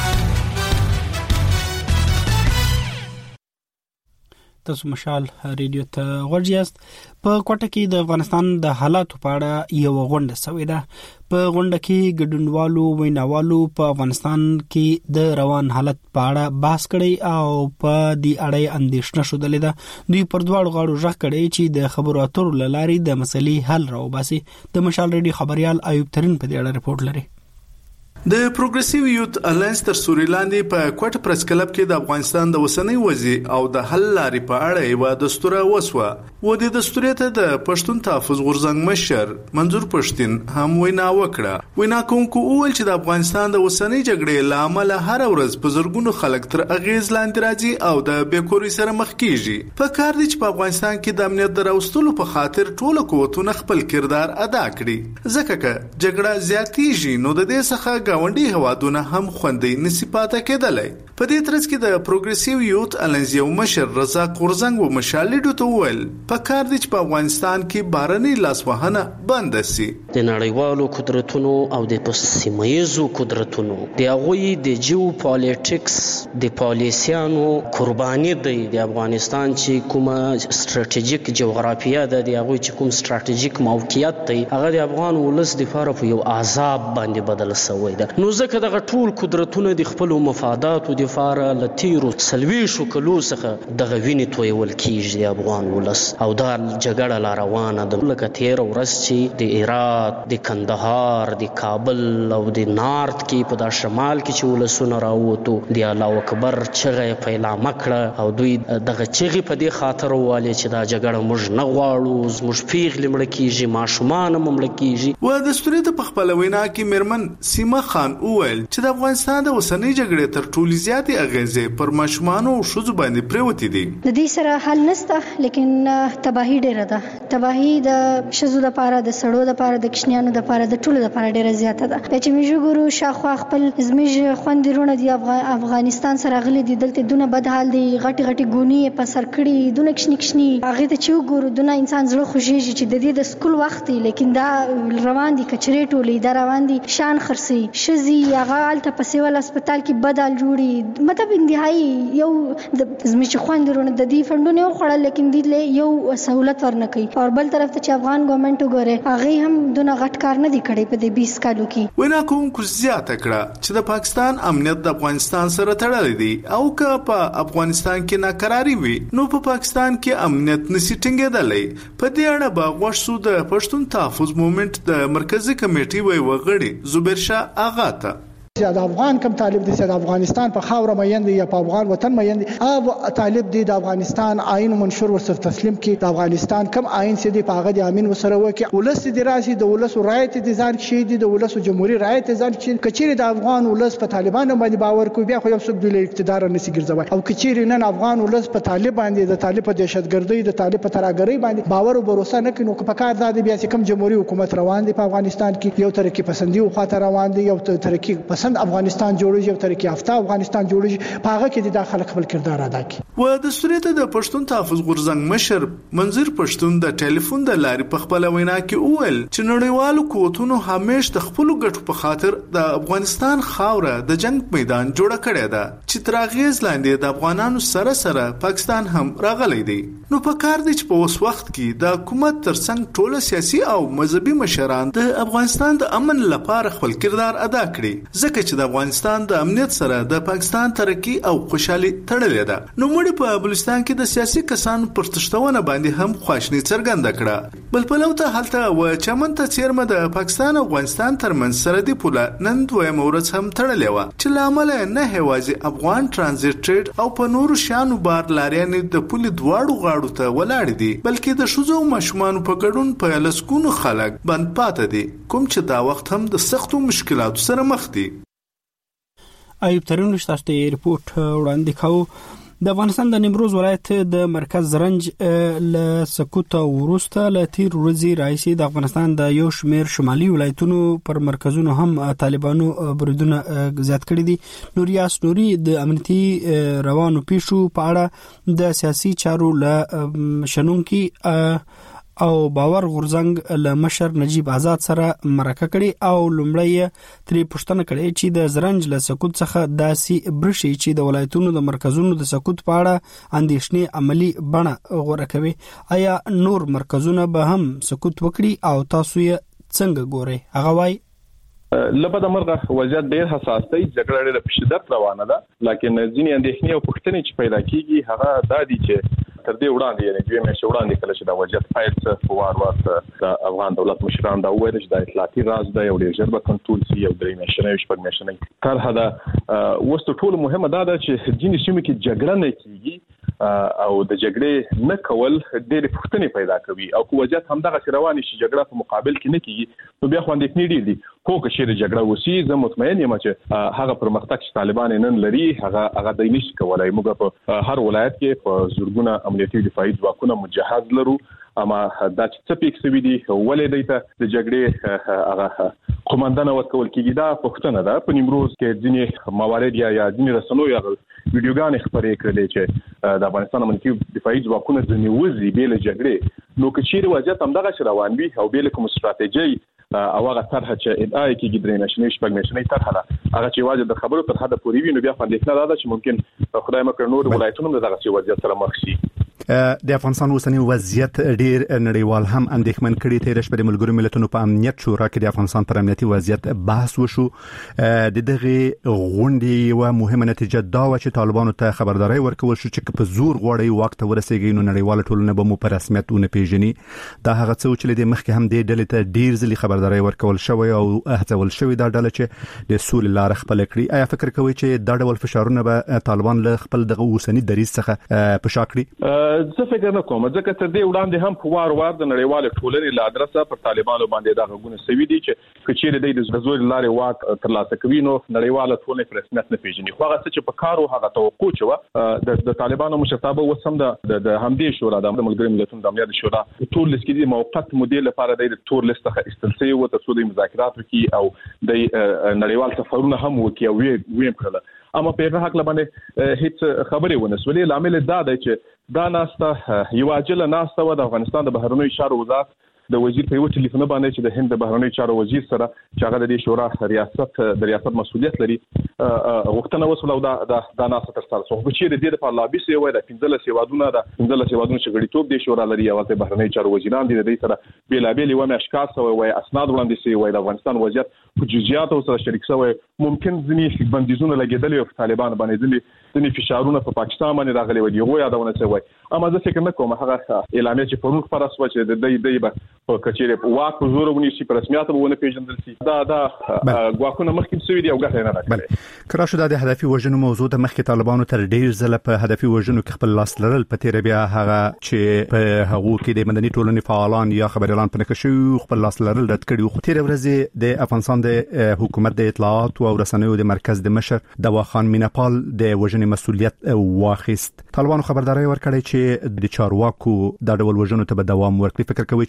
تاسو مشال ریډیو ته ورجیاست په کوټه کې د افغانستان د حالاتو په اړه یو غونډه شوې ده په غونډه کې ګډونوالو ویناوالو په افغانستان کې د روان حالت په اړه بحث کړي او په دې اړه اندېښنه شوه ده دوی پر دواړو غاړو ژغ کړي چې د خبرو اترو لارې د مسلې حل راوباسي د مشال ریډیو خبريال ایوب ترين په دې اړه رپورټ لري د پروګریسیو یوت الانس تر سوري لاندې په کوټ پریس کلب کې د افغانستان د وسنۍ وزي او د حل لارې په اړه یو دستور وسوه و د دستور ته د پښتون تحفظ غورځنګ مشر منظور پښتين هم وینا وکړه وینا کوونکو اول چې د افغانستان د وسنۍ جګړې لامل هر ورځ په زرګونو خلک تر اغیز لاندې راځي او د بیکوري سره مخ کیږي په کار دي چې په افغانستان کې د امنیت دراوستلو په خاطر ټول قوتونه خپل کردار ادا کړي ځکه چې جګړه زیاتیږي نو د دې څخه گاونډي هوادونه هم خوندې نصيباته کېدلای په دې ترڅ کې د پروګریسیو یوت الانس یو مشر رضا قورزنګ و مشالډو ته ویل په کار دي چې په افغانستان کې بارني لاسوهنه بند شي د نړیوالو قدرتونو او د سیمایي قدرتونو د هغوی د جیو پالیټکس د پالیسیانو قرباني دی د افغانستان چې کومه ستراتیژیک جغرافیه ده د هغوی چې کوم ستراتیژیک موقعیت دی هغه د افغان ولس د لپاره په یو عذاب باندې بدل شوی ده نو ځکه دغه ټول قدرتونه د خپل مفاداتو د لپاره لتیرو سلويشو کلو څخه دغه وینې تویول کیږي د افغان ولس او دا جګړه لا روانه ده لکه تیر ورځ چې د عراق د کندهار د کابل او د نارت کې په د شمال کې چې ولسونه راووتو د الله اکبر چغه پیلا مکړه او دوی دغه چغه په دې خاطر والی چې دا جګړه موږ نه غواړو زموږ پیغلې مړ کیږي ماشومان مړ کیږي و د ستوري په خپل وینا کې مرمن سیمه خان اول چې د افغانستان د وسنۍ جګړې تر ټولو زیاتې اغیزې پر ماشومان او شوزو باندې پروتې دي د دې سره حل نشته لیکن تباہی ډیره ده تباہی د شوزو د پاره د سړو د پاره د کشنیانو د پاره د ټولو د پاره ډیره زیاته ده چې موږ ګورو شاخوا خپل زموږ خوندرونه دی افغانستان سره غلي دي دلته دونه بد حال دي غټي غټي ګونی په سر کړي دونه کشنی کشنی هغه ته چې ګورو دونه انسان زړه خوشيږي چې د دې د سکول وخت لیکن دا روان دي کچري ټولې دا روان دي شان خرسي شزي هغه الته په سیول هسپتال کې بدل جوړي مطلب انتهایی یو د زموږ خوندرونه د دې فندونه خړل لیکن دې یو سہولت ورنکي او بل طرف ته چې افغان ګورنمنت وګوره هغه هم دونه غټ کار نه دی کړی په دې بیس کالو کې وینا کوم کو زیاته کړه چې د پاکستان امنیت د افغانستان سره تړلی دی او که په افغانستان کې ناکراری وي نو په پاکستان کې امنیت نشي ټینګېدلی په دې اړه به غوښتو د پښتون تحفظ موومېنټ د مرکزی کمیټې وی وغړي زبیر شاه اغا ته د افغان کم طالب دي د افغانستان په خاور مېند یا په افغان وطن مېند او طالب دي د افغانستان آئین منشور ورسره تسلیم کی د افغانستان کم آئین سي دي په هغه د امین وسره وکي ولس دي راسي د ولس رایت دي ځان شي دي د ولس جمهوریت رایت ځان شي کچيري د افغان ولس په طالبانو باندې باور کوي بیا خو یو څوک د اقتدار نشي ګرځوي او کچيري نن افغان ولس په طالب باندې د طالب په دهشتګردۍ د طالب په تراګرۍ باندې باور او باور نه کوي نو په کار زده بیا چې کم جمهوریت حکومت روان دي په افغانستان کې یو ترقی پسندي او خاطر روان دي یو ترقی پسند پسند افغانستان جوړیږي او ترقی یافته افغانستان جوړیږي په هغه کې د داخله خپل کردار ادا کړي. و د سوريته د پښتون تحفظ غورزنګ مشر منظر پښتون د ټلیفون د لارې په خپل وینا کې وویل چې نړیوالو قوتونو همیش د خپل ګټو په خاطر د افغانستان خاوره د جنگ میدان جوړه کړې ده چې تراغیز لاندې د افغانانو سره سره پاکستان هم راغلی دی. نو په کار دی چې په اوس وخت کې د حکومت ترڅنګ ټول سیاسي او مذهبي مشران د افغانستان د امن لپاره خپل کردار ادا کړي ځکه چې د افغانستان د امنیت سره د پاکستان ترقی او خوشحالي تړلې ده. نو موږ په بلوچستان کې د سیاسي کسانو پر تشتونه باندې هم خواشنی څرګنده کړه. بل په لوته حالته و چمن ته چیرمه د پاکستان او افغانستان ترمنځ سرحدي پوله نن دوه مورز هم تړلې و چې لامل نه هوازي افغان ترانزیت ټریډ او په نورو شانو بار لاریانې د پولی دواړو غاړو ته ولاړ دي بلکې د شوزو ماشومان په ګډون په لسکونو خلک بند پاتې دي کوم چې دا وخت هم د سختو مشکلاتو سره مخ دي. ایوب ترین شتاسته ریپورت وړاندې کاوه. د افغانستان د نیمروز ولایت د مرکز رنج ل سکوت ورسته ل تیر ورځې راځي د افغانستان د یو شمیر شمالي ولایتونو پر مرکزونو هم طالبانو بریدونه زیات کړي دي. نوریاس نوري د امنیتي روانو پیښو په اړه د سیاسي چارو ل شنونکي او باور غورزنګ له مشر نجیب آزاد سره مرکه کړي او لومړی تری پښتنه کړي چې د زرنج له سکوت څخه داسي برشي چې د ولایتونو د مرکزونو د سکوت په اړه اندېښنې عملی بڼه غوړه کوي. آیا نور مرکزونه به هم سکوت وکړي او تاسو یې څنګه ګورئ؟ هغه وایي لبد مرغه وضعیت ډیر حساس دی، جګړه ډیره په شدت روانه ده، لکه ځینې اندېښنې او پوښتنې چې پیدا کیږي هغه دا دي چې تر دې وړاندې یعنی دوی مې وړاندې کله چې دا وضعیت پیل څه وار وار د افغان دولت مشران دا وایي چې دا اطلاعاتي راز دی او ډیر ژر به کنټرول شي او درې میاشتې او شپږ میاشتې طرح ده. وسته ټول مهمه دا ده چې ځینې سیمې کې جګړه نه کیږي او د جګړې نه کول ډېر پوښتنې پیدا کوي او کو وضعیت هم دغه رواني شي جګړه په مقابل کې نه کیږي نو بیا خو اندېښنې ډېر دي. خو که شي جګړه وسی زه مطمئن یم چې هغه پرمختګ چې طالبان نن لري هغه هغه د نشي کولای. موږ په هر ولایت کې په زورګونه امنیتي دفاعي ځواکونه مجهز لرو، اما دا چې څه پیښ شوی دي ولې دیته د جګړې هغه قومندان ورکول کیږي دا پښتنه ده. په نیمروز کې ځینې موارد یا یا ځینې رسنو یا ویډیوګانې خبرې کړلې چې د افغانستان امنیتي دفاعي ځواکونه ځنې وزي بیل جګړې نو که چیرې وضعیت هم دغه روان وي او بیل کوم ستراتیژي او هغه طرح چې ادعای کیږي درې نشنې شپږ نشنې طرح ده هغه چې واجب د خبرو تر حد پورې وي نو بیا اندېښنه ده چې ممکن خدای مکړ نور ولایتونو دغه وضعیت سره مخ شي. د افغانستان اوسنی وضعیت ډیر نړیوال هم اندېښمن کړي. تیر شپه د ملګرو ملتونو په امنیت شورا کې د افغانستان پر امنیتي وضعیت بحث وشو. د دغه غونډې یو مهمه نتیجه دا و چې طالبانو ته خبرداري ورکول شو چې په زور غوړی وخت ورسېږي نو نړیوال ټولنه به مو په رسمیت ونه پیژني. دا هغه څه چې د مخکې هم د ډلې ته ډیر ځلې خبرداري ورکول شوی او هڅول شوی دا ډله چې د سولې لار خپل کړي. آیا فکر کوئ چې دا ډول فشارونه به طالبان له خپل دغه اوسنی دریځ څخه په شا کړي؟ زه فکر نه کوم ځکه تر دې وړاندې هم په وار وار د نړیوال ټولنې له ادرسه پر طالبانو باندې دا غوونه سوي دي چې کچېره د زور لارې واک ترلاسه کوي نو نړیوال ټولنې په رسمیت نه پیژني. خو هغه څه چې په کارو هغه توقع چې د طالبانو مشرتابه وسم د د همدې شورا د ملګرو ملتونو د امنیت شورا ټول لیست کې موقت مدیر لپاره د ټول لیست څخه استلسي او تاسو د مذاکرات وکي او د نړیوال سفرونه هم وکي او ویم کړل. اما په هغه حق لبنه هیڅ خبرې ونه سولې. لامل دا دی چې دا ناسته یو اجل ناسته و د افغانستان د بهرنیو چارو وزارت د وزیر په یو ټلیفون باندې چې د هند د بهرنیو چارو وزیر سره چې هغه د شورا ریاست د ریاست مسؤلیت لري غوښتنه وسوله دا د ناسته تر سره خو چې د دې په لابي سي وای د پنځله سیوادونه د پنځله سیوادونه چې غړیتوب د شورا لري او د بهرنیو چارو وزیران د دې سره بیل بیل و مشکار سوی وای اسناد وړاندې سي وای د افغانستان وضعیت په جزئیاتو سره شریک سوی ممکن ځینې بندیزونه لګیدل او طالبان باندې ځینې ځینې فشارونه په پاکستان باندې راغلي و دی غو یادونه سوی. اما زه فکر نه کوم هغه اعلامیه چې پرون خبره شو چې د دې د په کچېره واک په زور ونی شي په رسمیت ونه پیژندل شي دا دا غواخونه مخکې سوي دی او ګټه نه راکړي. کرا شو د هدفي وژنو موضوع د مخکې طالبانو تر ډیر ځله په هدفي وژنو کې خپل لاس لرل په تیر بیا هغه چې په هغه کې د مدني ټولنې فعالان یا خبريالان په نکښو خپل لاس لرل رد کړي. خو تیر ورځ د افغانستان د حکومت د اطلاعات او رسنیو د مرکز د مشر دواخان میناپال د وژنې مسؤلیت واخیست. طالبانو خبرداري ورکړي چې د چارواکو د ډول وژنو ته به دوام ورکړي. فکر کوي چې دا به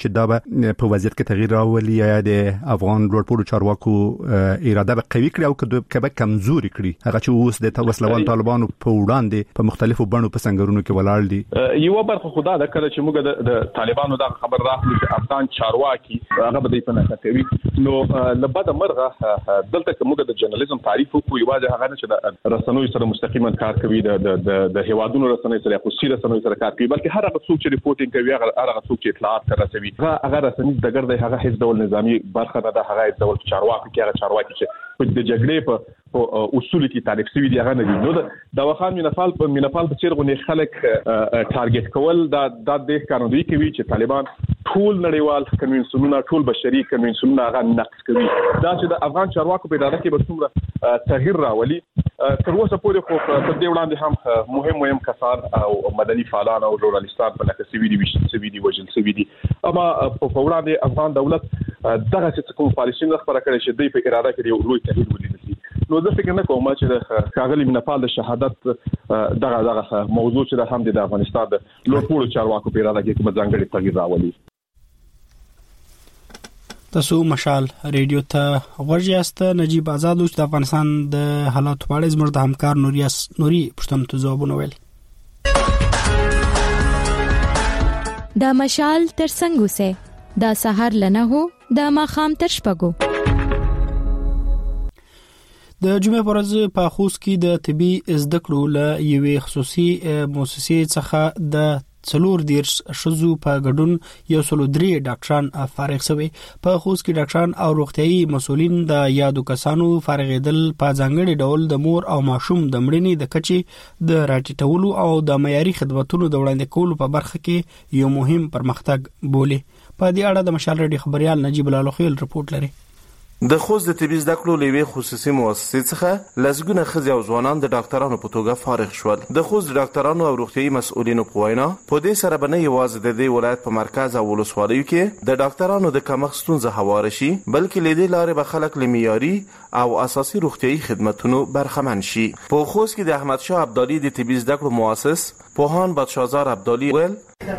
په وضعیت کې تغییر راولي یا د افغان لوړپوړو چارواکو اراده به قوي کړي او کبه کمزوري کړي هغه چې اوس د وسلوال طالبانو په وړاندې په مختلفو بڼو په څنګهونو کې ولاړ دي. یو برخه خدا د کړه چې موږ د طالبانو دا خبر راغلی چې افغان چارواکي هغه به په نه کوي نو لبد مرغه دلته کومه د جرنالیزم تعریف کوي واځه هغه چې رسنوي سره مستقیما کار کوي د د هیوادونو رسنوي سره خو سیره رسنوي سره کار کوي بلکې هر هغه څوک چې ریپورټینګ کوي هغه څوک چې اطلاعات رسوي هغه رسنۍ د ګرځي هغه هیڅ ډول نظامی برخه نه ده هغه هیڅ ډول چارواکي کې هغه چارواکي چې د جګړې په اصول کې تعریف شوی دی هغه نه دي. نو د وخان مینفال په مینفال په چیرغه نه خلک ټارګټ کول دا د دې قانوني کوي چې طالبان ټول نړیوال کنوینسیونونه ټول بشري کنوینسیونونه هغه نقض کوي دا چې د افغان چارواکو په اراده کې به څومره تغییر راولي تر اوسه پورې خو په دې وړاندې هم مهم مهم کسان او مدني فعالان او ژورنالیستان په لکه سوي دي وشل سوي دي وجل سوي دي اما په وړاندې افغان دولت دغه څه کوم پالیسي نه خبره کړي چې دوی په اراده کې یو لوی تغییر ولیدل. نو زه فکر نه کوم چې د کاغلی منفال د شهادت دغه دغه موضوع چې د هم د افغانستان د لوړپوړو چارواکو په اراده کې کوم ځانګړي تغییر راولي. تاسو مشال ریډیو ته ورجاست نجیب آزاد اوس د افغانستان د حالات په اړه زموږ د همکار نوریاس نوري پښتون ته ځوابونه ویل. د مشال تر څنګه وسه د سحر لنه هو د ماخام تر شپګو. د جمعې پر ورځ په خوست کې د طبي زده کړو له یوې خصوصي مؤسسې څخه د څلور دیرش شذو په ګډون یو سلو درې ډاکټران فارغ شوي. په خوست کې ډاکټران او روغتيایي مسولین د یادو کسانو فارغېدل په ځانګړي ډول د مور او ماشوم د مړینې د کچې د راټیټولو او د معیاري خدماتو د وړاندې کولو په برخه کې یو مهم پرمختګ بولي. په دې اړه د مشال ریډیو خبريال نجیب لالوخیل رپورت لري. د خوست د طبي زده کړو لوي خصوصي مؤسسې څخه لزګونه خزي او ځوانان د ډاکټرانو په توګه فارغ شول. د خوست ډاکټرانو او روغتيایي مسؤلینو په وینا په دې سره بنه یوازې د دې ولایت په مرکز او ولسوالیو کې د ډاکټرانو د کمښت ستونزه هوار شي بلکې لیدې لارې به خلک لمیاري او اساسي روغتيایي خدماتونو برخمن شي. په خوست کې د احمد شاه ابدالي د طبي زده کړو مؤسس پوهان بادشاهزار ابدالي ویل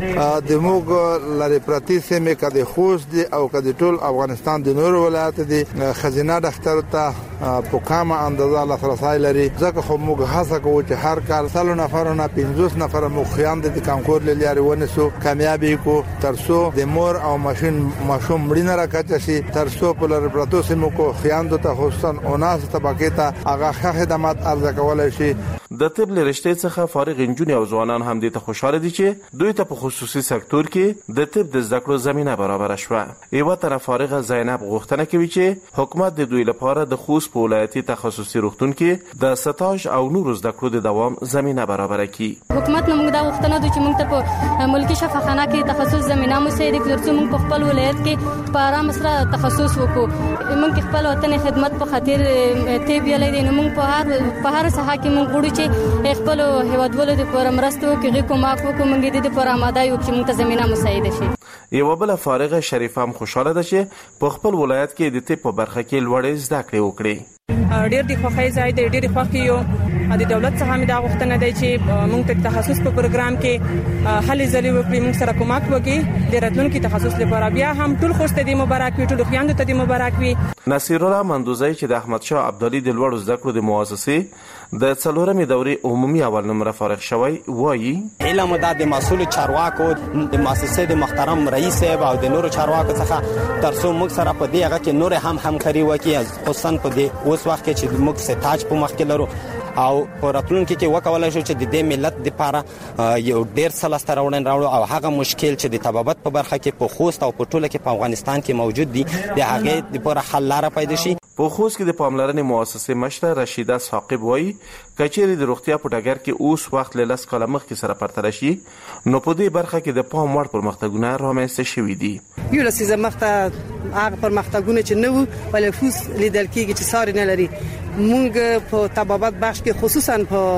د موږ لری پرتی سیمه کې د خوست دی او کې د ټول افغانستان د نور ولایت دی خزینه ډاکټر ته په کومه اندازه لاسرسي لري ځکه خو موږ هڅه کوو چې هر کال سلو نفرونه پنځوس نفر مخیان د کانکور لري ونسو کامیابی کو ترسو د مور او ماشين ماشوم مړینه راکټ شي ترسو په لری پرتو سیمو کو خیاندو ته خصوصا اوناس طبقه ته هغه خدمات ارزه کولای شي. د طب لرشته څخه فارغ انجونی او ځوانان هم د ته خوشاله دي چې دوی ته په خصوصي سکتور کې د طب د زده کړو زمينه برابر شوه. یو طرف فارغ زینب غوښتنه کوي چې حکومت د دوی لپاره د خوست په ولایتي تخصصي روغتون کې د ستاج او نور زده کړو د دوام زمينه برابر کړي. حکومت موږ دا غوښتنه ده چې موږ ته په ملکی شفاخانه کې تخصص زمينه مساعد کړو چې موږ په خپل ولایت کې په آرام سره تخصص وکړو. موږ خپل وطن خدمت په خاطر طب یلې دي نو موږ په هر په هر ساحه کې موږ غوړو چې خپل هیوادوالو د پرم رستو کې کومک وکړو موږ د دې پر آماده یو چې موږ ته زمينه مساعد شي. یو بل فارغه شریفه هم خوشاله ده چې په خپل ولایت کې د طب په برخه کې لوړې زده کړې وکړي. ډېر د خوښۍ ځای دی ډېر خوښ یو د دولت څخه مې دا غوښتنه ده چې موږ ته تخصص په پروګرام کې هلي ځلې وکړي موږ سره کومک وکړي د راتلونکي تخصص لپاره بیا هم ټول خوست دې مبارک وي ټول خويندو ته دې مبارک وي. نصیر الله مندوزی چې د احمد شاه ابدالي د لوړو زده کړو د مؤسسې د څلورمې دورې عمومي اول نمبر فارغ شوی وایي علم د مسؤل چارواکو د مؤسسې د محترم رئیس او د نورو چارواکو څخه ترڅو موږ سره په دې هغه کې نور هم همکاري وکړي خصوصا په دې اوس وخت کې چې موږ ستاج په مخ کې لرو او په راتلونکي کې وکولای شو چې د دې ملت لپاره یو ډیر سلسته راوړن راوړو او هغه مشکل چې د طبابت په برخه کې په خوست او په ټوله کې په افغانستان کې موجود دي د هغه لپاره حل لاره پیدا شي. په خوست کې د پاملرنې مؤسسې مشره رشیده ثاقب وایي کچېرې د روغتیا په ډګر کې اوس وخت له لاس کاله مخکې سره پرتله شي نو په دې برخه کې د پام وړ پرمختګونه رامنځته شوي دي. یو لسیزه مخته هغه پرمختګونه چې نه وو ولې فوس لیدل کېږي چې ساري نه لري. مونږ په طبابت بخش کې خصوصا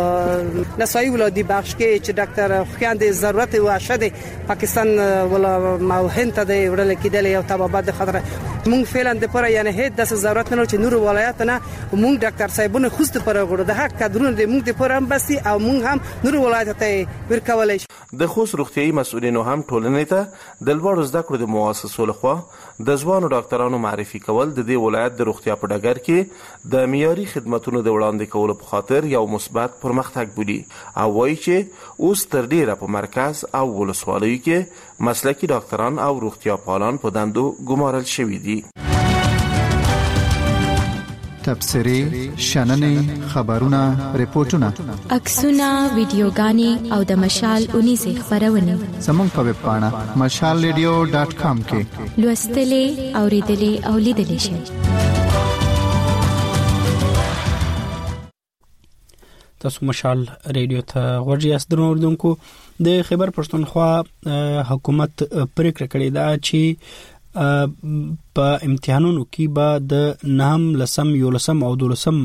په نسوي ولادي بخش کې چې ډاکټر خويند ضرورت واشد پاکستان ولا ما هند ته وړل کېدل یو طبابت خطر مونږ فعلا د پر یعنی هیڅ د ضرورت نه چې نور ولایت نه مونږ ډاکټر صاحبونه خوست پر غوړو د حق کډرونه د مونږ د پر هم بسي او مونږ هم نور ولایت ته ورکولای. د خوست روغتيایي مسؤلینو هم ټولنې ته د لوړو زده کړو د مؤسسو لخوا د ځوانو ډاکټرانو معرفي کول د دې ولایت د روغتیا په ډګر کې د معیاري خدماتو د وړاندې کولو په خاطر یو مثبت پرمختګ بولي او وایي چې اوس تر ډیره په مرکز او ولسوالیو کې مسلکي ډاکټران او روغتیا پالان په دندو ګمارل شوي دي. تبصرې، شننې، خبرونه، ریپورتونه، عکسونه، ویډیوګانې او د مشال اونیزه خبرونه زموږ په ویب پاڼه مشال ریډیو ډاټ کام کې لوستلې، اوریدلې او لیدلې شئ. تاسو مشال ریډیو ته غوږی یاست. دروندونکو د خیبر پښتونخوا حکومت پریکړه کړې ده چې په امتحانونو کې به د نهم لسم یولسم او دولسم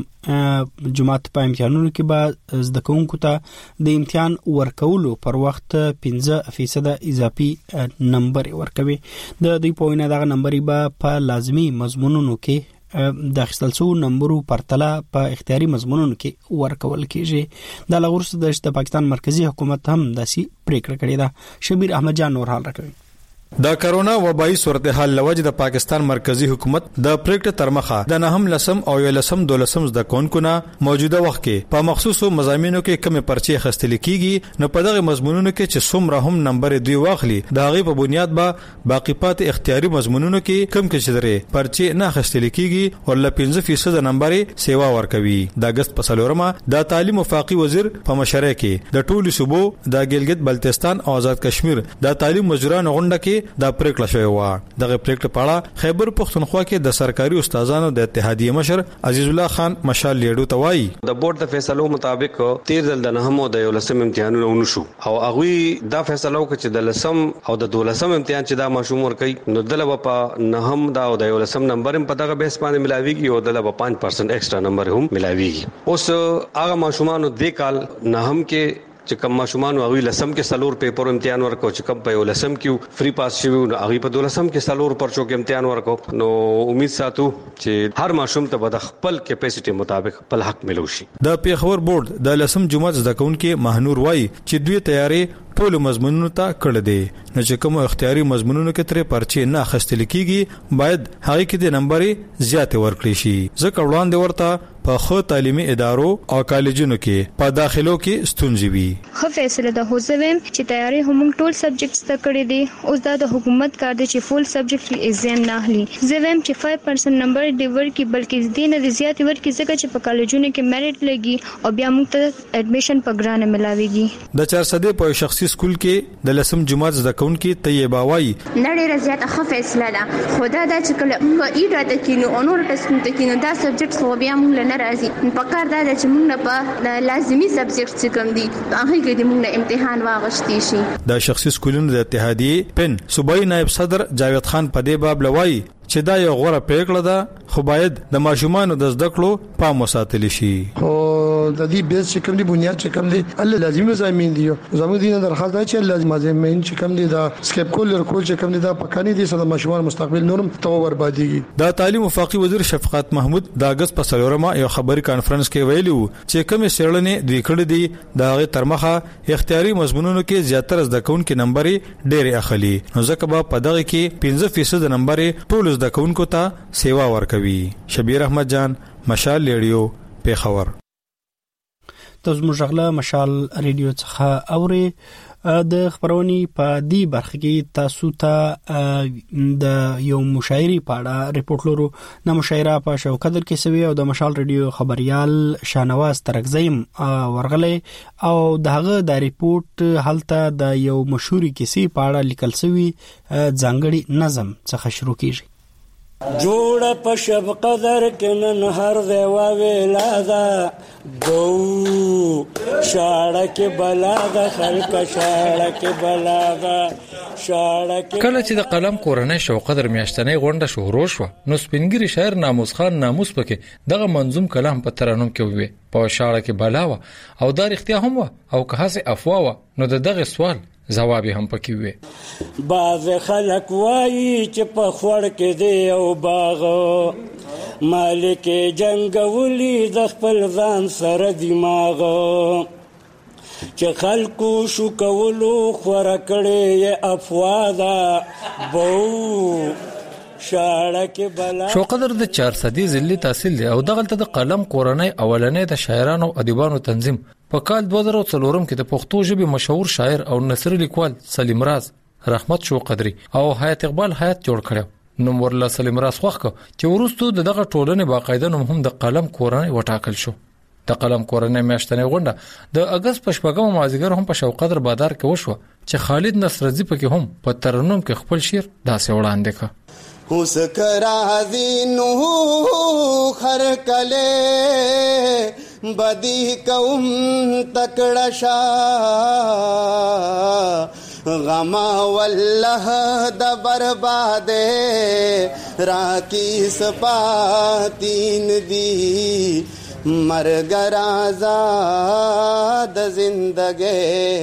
جماعت په امتحانونو کې به زده کوونکو ته د امتحان ورکولو پر وخت پنځه فیصد اضافي نمبر ورکوي. د دې په وینا دغه نمبر به په لازمي مضمونونو کې د اخیستل شوو نمبرو پرتله په اختیاري مضمونونو کې ورکول کېږي. د لغورس د پاکستان مرکزی حکومت هم داسې پریکړه کړې ده. شبیر احمد جان نور حال راکوي. د کرونا وبایي صورتحال لوجه د پاکستان مرکزی حکومت د پریکړه ترمخه د نهم لسم او یلسم دولسم زده کوونکو نه موجوده وخت کې په مخصوصو مضامینو کې کم پرچې خستل کیږي. نو په دغه مضمونونو کې چې څومره هم نمبر دوی واخلي د هغه په بنیاد به باقی پات اختیاري مضمونونو کې کم کې چدرې پرچې نه خستل کیږي او ل پنځه فیصد نمبر سیوا ورکوي. د اگست په سلورمه د تعلیم وفاقي وزیر په مشره کې د ټولو صوبو د ګلګت بلتستان او آزاد کشمیر د تعلیم مجران غونډه کې دا پریکړه شوې و. دغه پریکړه په اړه خیبر پښتونخوا کې د سرکاري استادانو د اتحادیې مشر عزیز الله خان مشال لیډو ته وایي د بورډ د فیصلو مطابق تیر ځل د نهم او د یولسم امتحانونه ونشو او هغه دا فیصلو کې چې د لسم او د دولسم امتحان چې دا ماشوم ورکي نو دله په نهم دا او د یولسم نمبر هم په دغه بیس باندې ملاويږي او دله په پنځه پرسنټ ایکسترا نمبر هم ملاويږي. اوس هغه ماشومان د کال نهم کې چې کوم ماشومان او غوي لسم کې سلور پیپر امتحان ورکو چې کوم په لسم کې فری پاس شوی نو هغه په دولسم کې سلور پرچو کې امتحان ورکو. نو امید ساتو چې هر ماشوم ته د خپل کیپاسټي مطابق خپل حق ملو شي. د پیښور بورډ د لسم جمعه زده کوونکو مهنور وای چې دوی تیاری ټول مضمونونو ته کړل دي. نو چې کوم اختیاري مضمونونو کې ترې پرچې نه خستل کیږي باید هغه کې د نمبرې زیات ورکړي شي. ځکه وړاندې ورته په خو تعلیمي ادارو او کالجونو کې په داخلو کې ستونزې وي. خو فیصله ده هوزویم چې تیاری هم ټول سبجیکټس ته کړی دي. اوس دا د حکومت کار دی چې فول سبجیکټ ایگزام نه اخلي. زویم چې پنځه پرسنټ نمبر دی ورکی بلکې دې نه زیات ورکی ځکه چې په کالجونو کې میرټ لګي او بیا موږ ته اډمیشن په ګرانه ملاويږي. د چارسده په شخصي سکول کې د لسم جمعه زده کوونکو طیبه وای نړۍ رضایت خو فیصله ده خدا دا چې کله موږ ایډا ته کینو اونور ټسټ ته کینو دا سبجیکټ خو بیا موږ نه راځي. په کار دا چې موږ په لازمي سبجیکټ څخه کم دي هغه کې د موږ امتحان واغشتي شي. د شخصي سکولونو د اتحادیې پن صوبایي نائب صدر جاوید خان په دې باب لوي چې دا یو غوړه پریکړه ده خو باید د ماشومان د زده کړو پام وساتل شي. او د دې بیس چې کوم دی بنیاد چې کوم دی الله لازمي مزامین دي زموږ دینه درخواست ده چې لازم مزامین چې کوم دی دا سکیپ کول کول چې کوم دی دا پکانی دي چې د ماشومان مستقبل نورم تو برباديږي. د تعلیم وفاقي وزیر شفقت محمود د اگست په سلورمه یو خبري کانفرنس کې ویلو چې کوم سیړنې دوی کړې دي د هغه ترمخه اختیاري مضمونونو کې زیاتره زده کوونکو نمبر ډېر اخلي. نو ځکه به په دغه کې پنځه فیصد نمبر ټول زده کوونکو ته سیوا ورکوي. شبیر احمد جان مشال ریډیو پیښور. تاسو مشغله مشال ریډیو څخه اوري. د خبرونی په دې برخه کې تاسو ته د یو مشاعري په اړه ریپورت لرو. د مشاعره په شوکدل کې سوي او د مشال ریډیو خبريال شانواز ترکزیم ورغله او دغه د ریپورت حالته د یو مشهوري کیسې په اړه لیکل سوي ځانګړي نظم څخه شروع کیږي. جوړ په شب قدر کنن هر دی وا ویلا دا دو شاړه کې بلا دا خلک شاړه کې بلا دا شاړه کې. کله چې د قلم کورنۍ شو قدر میاشتنې غونډه شروع شو نو سپینګری شاعر ناموس خان ناموس پکې دغه منظوم کلام په ترانوم کې وي په شاړه کې بلا وا او دا اختیار هم او که هڅه افوا وا نو دغه سوال جواب هم پکې وي. باز خلک وایي چې په خور کې دی او باغ مالک جنگ ولي د خپل ځان سره دماغ چې خلکو شو کولو خورا کړې افوادا بو شاړه بلا شوقدر د چار صدی ځلې تحصیل دی او دغلت د قلم قرنۍ اولنې د شاعرانو او ادیبانو تنظیم په کال دوه زره څلور کې د پښتو ژبې مشهور شاعر او نثر لیکوال سلیم راز رحمت شوقدری او حیات اقبال حیات جوړ کړو نو ورله سلیم راز خوخه چې ورستو دغه ټولنې باقاعده نوم هم د قلم قرنۍ وټاکل شو د قلم قرنۍ میاشتنې غونډه د اگست په شپږم مازیګر هم په شوقدر بازار کې وشو چې خالد نصرزی پکې هم په ترنم کې خپل شعر داسې وړاندې کړ हुस कराजी नु खर कले बदी कौम तकड़शा गमा वल्लह द बर्बादे राकी सपातीन दी मरगराजा द जिंदगी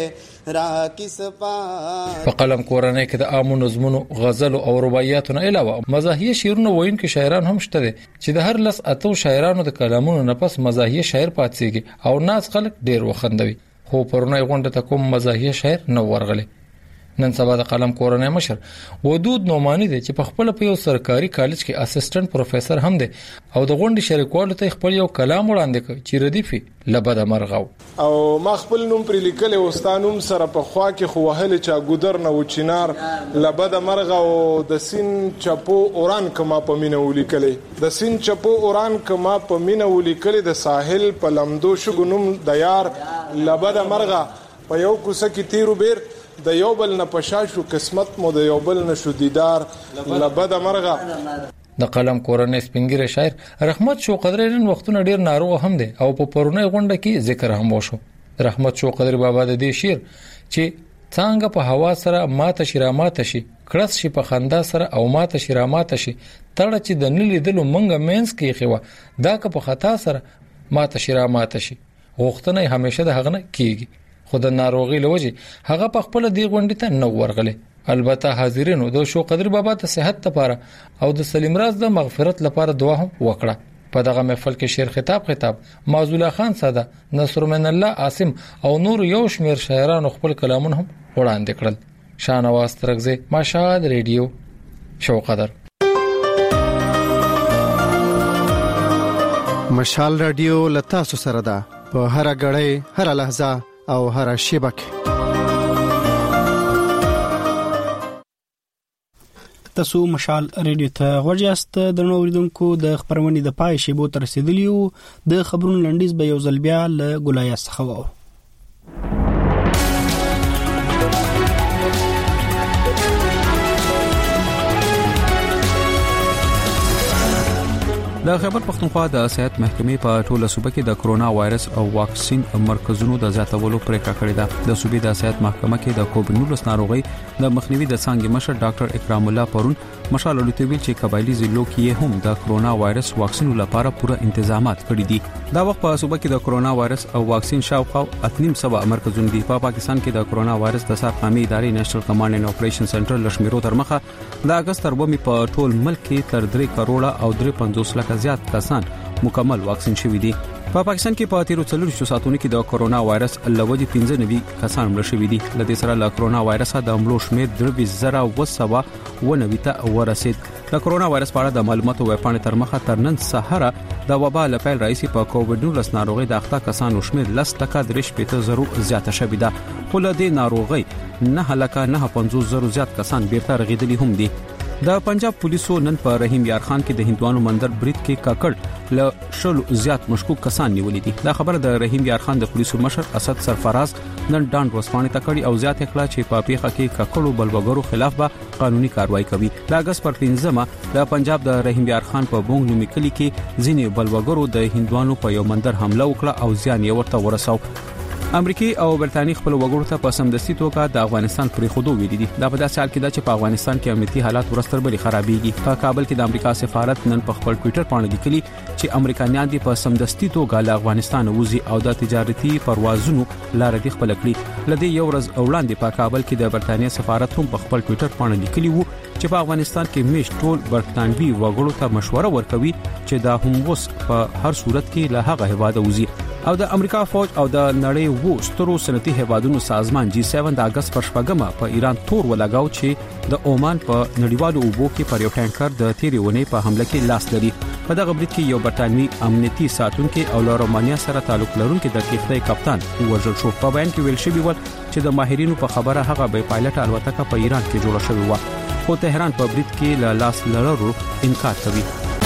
په قلم کورنۍ کې د عامو نظمونو غزل او رباعیاتو نه علاوه مزاحیه شعرونه وایونکي شاعران هم شته چې د هر لس اتو شاعرانو د کلامونو نه پس مزاحیه شاعر پاتېږي او ناز خلک ډیر وخندوي خو پرونی غونډه ته کوم مزاحیه شاعر نه ورغلی نن سبا د قلم کورنۍ مشر ودود نومانی دی چې په خپل په یو سرکاري کالج کې اسسټنټ پروفیسور هم دی او د غونډې شریکوالو ته خپل یو کلام وړاندې کړ چې ردیفي لبد مرغاو او ما خپل نوم پر لیکل او ستانوم سره په خوا کې خو وهل چا ګودر نه و چینار لبد مرغاو د سین چپو اوران کما په مینه ولیکلې د سین چپو اوران کما په مینه ولیکلې د ساحل په لمدو شګنوم د یار لبد مرغا په یو کوڅه کې تیرو بیر د یو بل نه پشاشو قسمت مو د یو بل نشو دیدار لبد مرغا د قلم کورنۍ سپینګری شاعر رحمت شوقدری نن وختونه ډیر ناروغ هم دی او په پرونی غونډه کې ذکر هم وشو رحمت شوقدری بابا د دې شعر چې څنګه په هوا سره ماته شرامات شي کړس شي په خندا سره او ماته شرامات شي تړه چې د نلی دلو منګه مینس کې خو دا که په خطا سره ماته شرامات شي غوښتنه همیشه د هغه نه کیږي خود ناروغي لوجي هغه په خپل دی غونډه ته نو ورغله البته حاضرینو د شوقدری بابا ته صحت لپاره او د سلیم راز د مغفرت لپاره دعا هم وکړه په دغه محفل کې شعر خطاب خطاب معزوله خان ساده نصر من الله عاصم او نور یو شمیر شاعرانو خپل کلامونه هم وړاندې کړل شاهنواز ترغزه مشهد ریډیو شوقدر مشال رادیو لتا سره ده په هر غړې هر لحظه او هر شبکه تاسو مشال ریډیو ته ورجاست د نوریدونکو د خبرونې د پای شیبو تر رسیدلیو د خبرونو لنډیز به یو ځل بیا له ګولای څخه وو د خیبر پختونخوا د صحت محکمې په ټوله صوبه کې د کرونا وایرس او واکسین مرکزونو د زیاتولو پریکړه کړې ده د صوبې د صحت محکمه کې د کووډ نولس ناروغي د مخنیوي د څنګه مشر ډاکټر اکرام الله پرون مشال لوتویل چې قبایلی ضلعو کې هم د کرونا وایرس واکسین لپاره پوره تنظیمات کړي دي دا وخت په صوبه کې د کرونا وایرس او واکسین شاوخوا اتنیم سبا مرکزونه دي په پاکستان کې د کرونا وایرس د سرقامي ادارې نېشنل کمانډ اینډ اپریشن سنټر لشمیرو تر مخه د اگست تر ومه په ټول ملک کې تر درې کروڑه او درې پنځوس لک زیات کسان مکمل واکسین شوي دي په پاکستان کې په تیرو څلورو ساعتونو کې د کرونا وایرس لوجې پنځه نوي کسان مړ شوي دي لدې سره له کرونا وایرس د مړو شمېر درې زره وسوه ونوي ته ورسید د کرونا وایرس په اړه د معلوماتو ویبپاڼې تر مخه تر نن سهار د وبا لپاره رئیسي په کووډ نولس ناروغي د اخته کسانو شمېر لس ټکا درې شپږ زرو زیاته شوې ده خو له دې ناروغي نه هلاکه نه پنځوس زرو زیات کسان بیرته رغیدلي هم دي د پنجاب پولیسو نن په رحیم یار خان کې د هندوانو مندر برید کې کاکړ له شلو زیات مشکوک کسان نیولې دي دا خبره د رحیم یار خان د پولیسو مشر اسد سرفراز نن ډاند وسپانې تکړی او زیات اخلاص چې په پیښه کې کاکړو بلوګرو خلاف به قانوني کاروایی کوي د اگست پر پنځمه د پنجاب د رحیم یار خان په بونګ نومي کلی کې ځینې بلوګرو د هندوانو په یو مندر حمله وکړه او ځان یې ورته ورساو امریکای او برتانی خپل وګړو ته په سمدستي توګه د افغانستان پرې خودو ویلي دي دا په داسې حال کې ده چې په افغانستان کې امنیتي حالات ورستر بلی خرابېږي په کابل کې د امریکا سفارت نن په خپل ټوئیټر باندې لیکلي چې امریکایان دي په سمدستي توګه له افغانستان وځي او د تجارتي پروازونو لار دي خپل کړی لدې یو ورځ وړاندې په کابل کې د برتانیې سفارت هم په خپل ټوئیټر باندې لیکلي وو چې په افغانستان کې میش ټول برتانوي وګړو ته مشوره ورکوي چې دا هم اوس په هر صورت کې له هغه هواده وځي او د امریکا فوج او د نړۍ وو سترو صنعتي هیوادونو سازمان جی سیون د اگست پر شپږمه په ایران تور ولګاو چې د عمان په نړیوالو اوبو کې پر یو ټانکر د تیرې ونې په حمله کې لاس لري. په دغه برید کې یو برتانوي امنیتي ساتونکي او له رومانیا سره تعلق لرونکي د کښتۍ کپتان وژل شو. په بیان کې ویل شوی و چې د ماهرینو په خبره هغه بې پایلټ الوتکه په ایران کې جوړه شوې و، خو تهران په برید کې له لاس لرلو انکار کوي.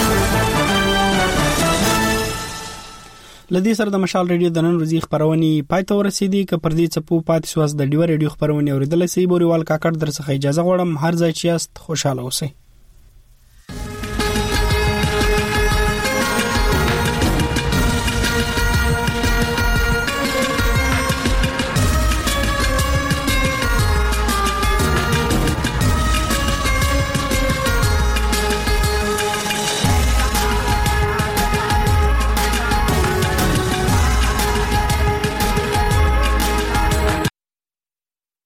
لدې سره د مشال ریډیو د نن ورځې خبرونه پای ته ورسېدي. که پر دې چپو پاتې سواس د ډیو ریډیو خبرونه اوریدل سي بوريوال کاکړ در څخه اجازه غواړم. هر ځای چې یاست خوشاله اوسئ.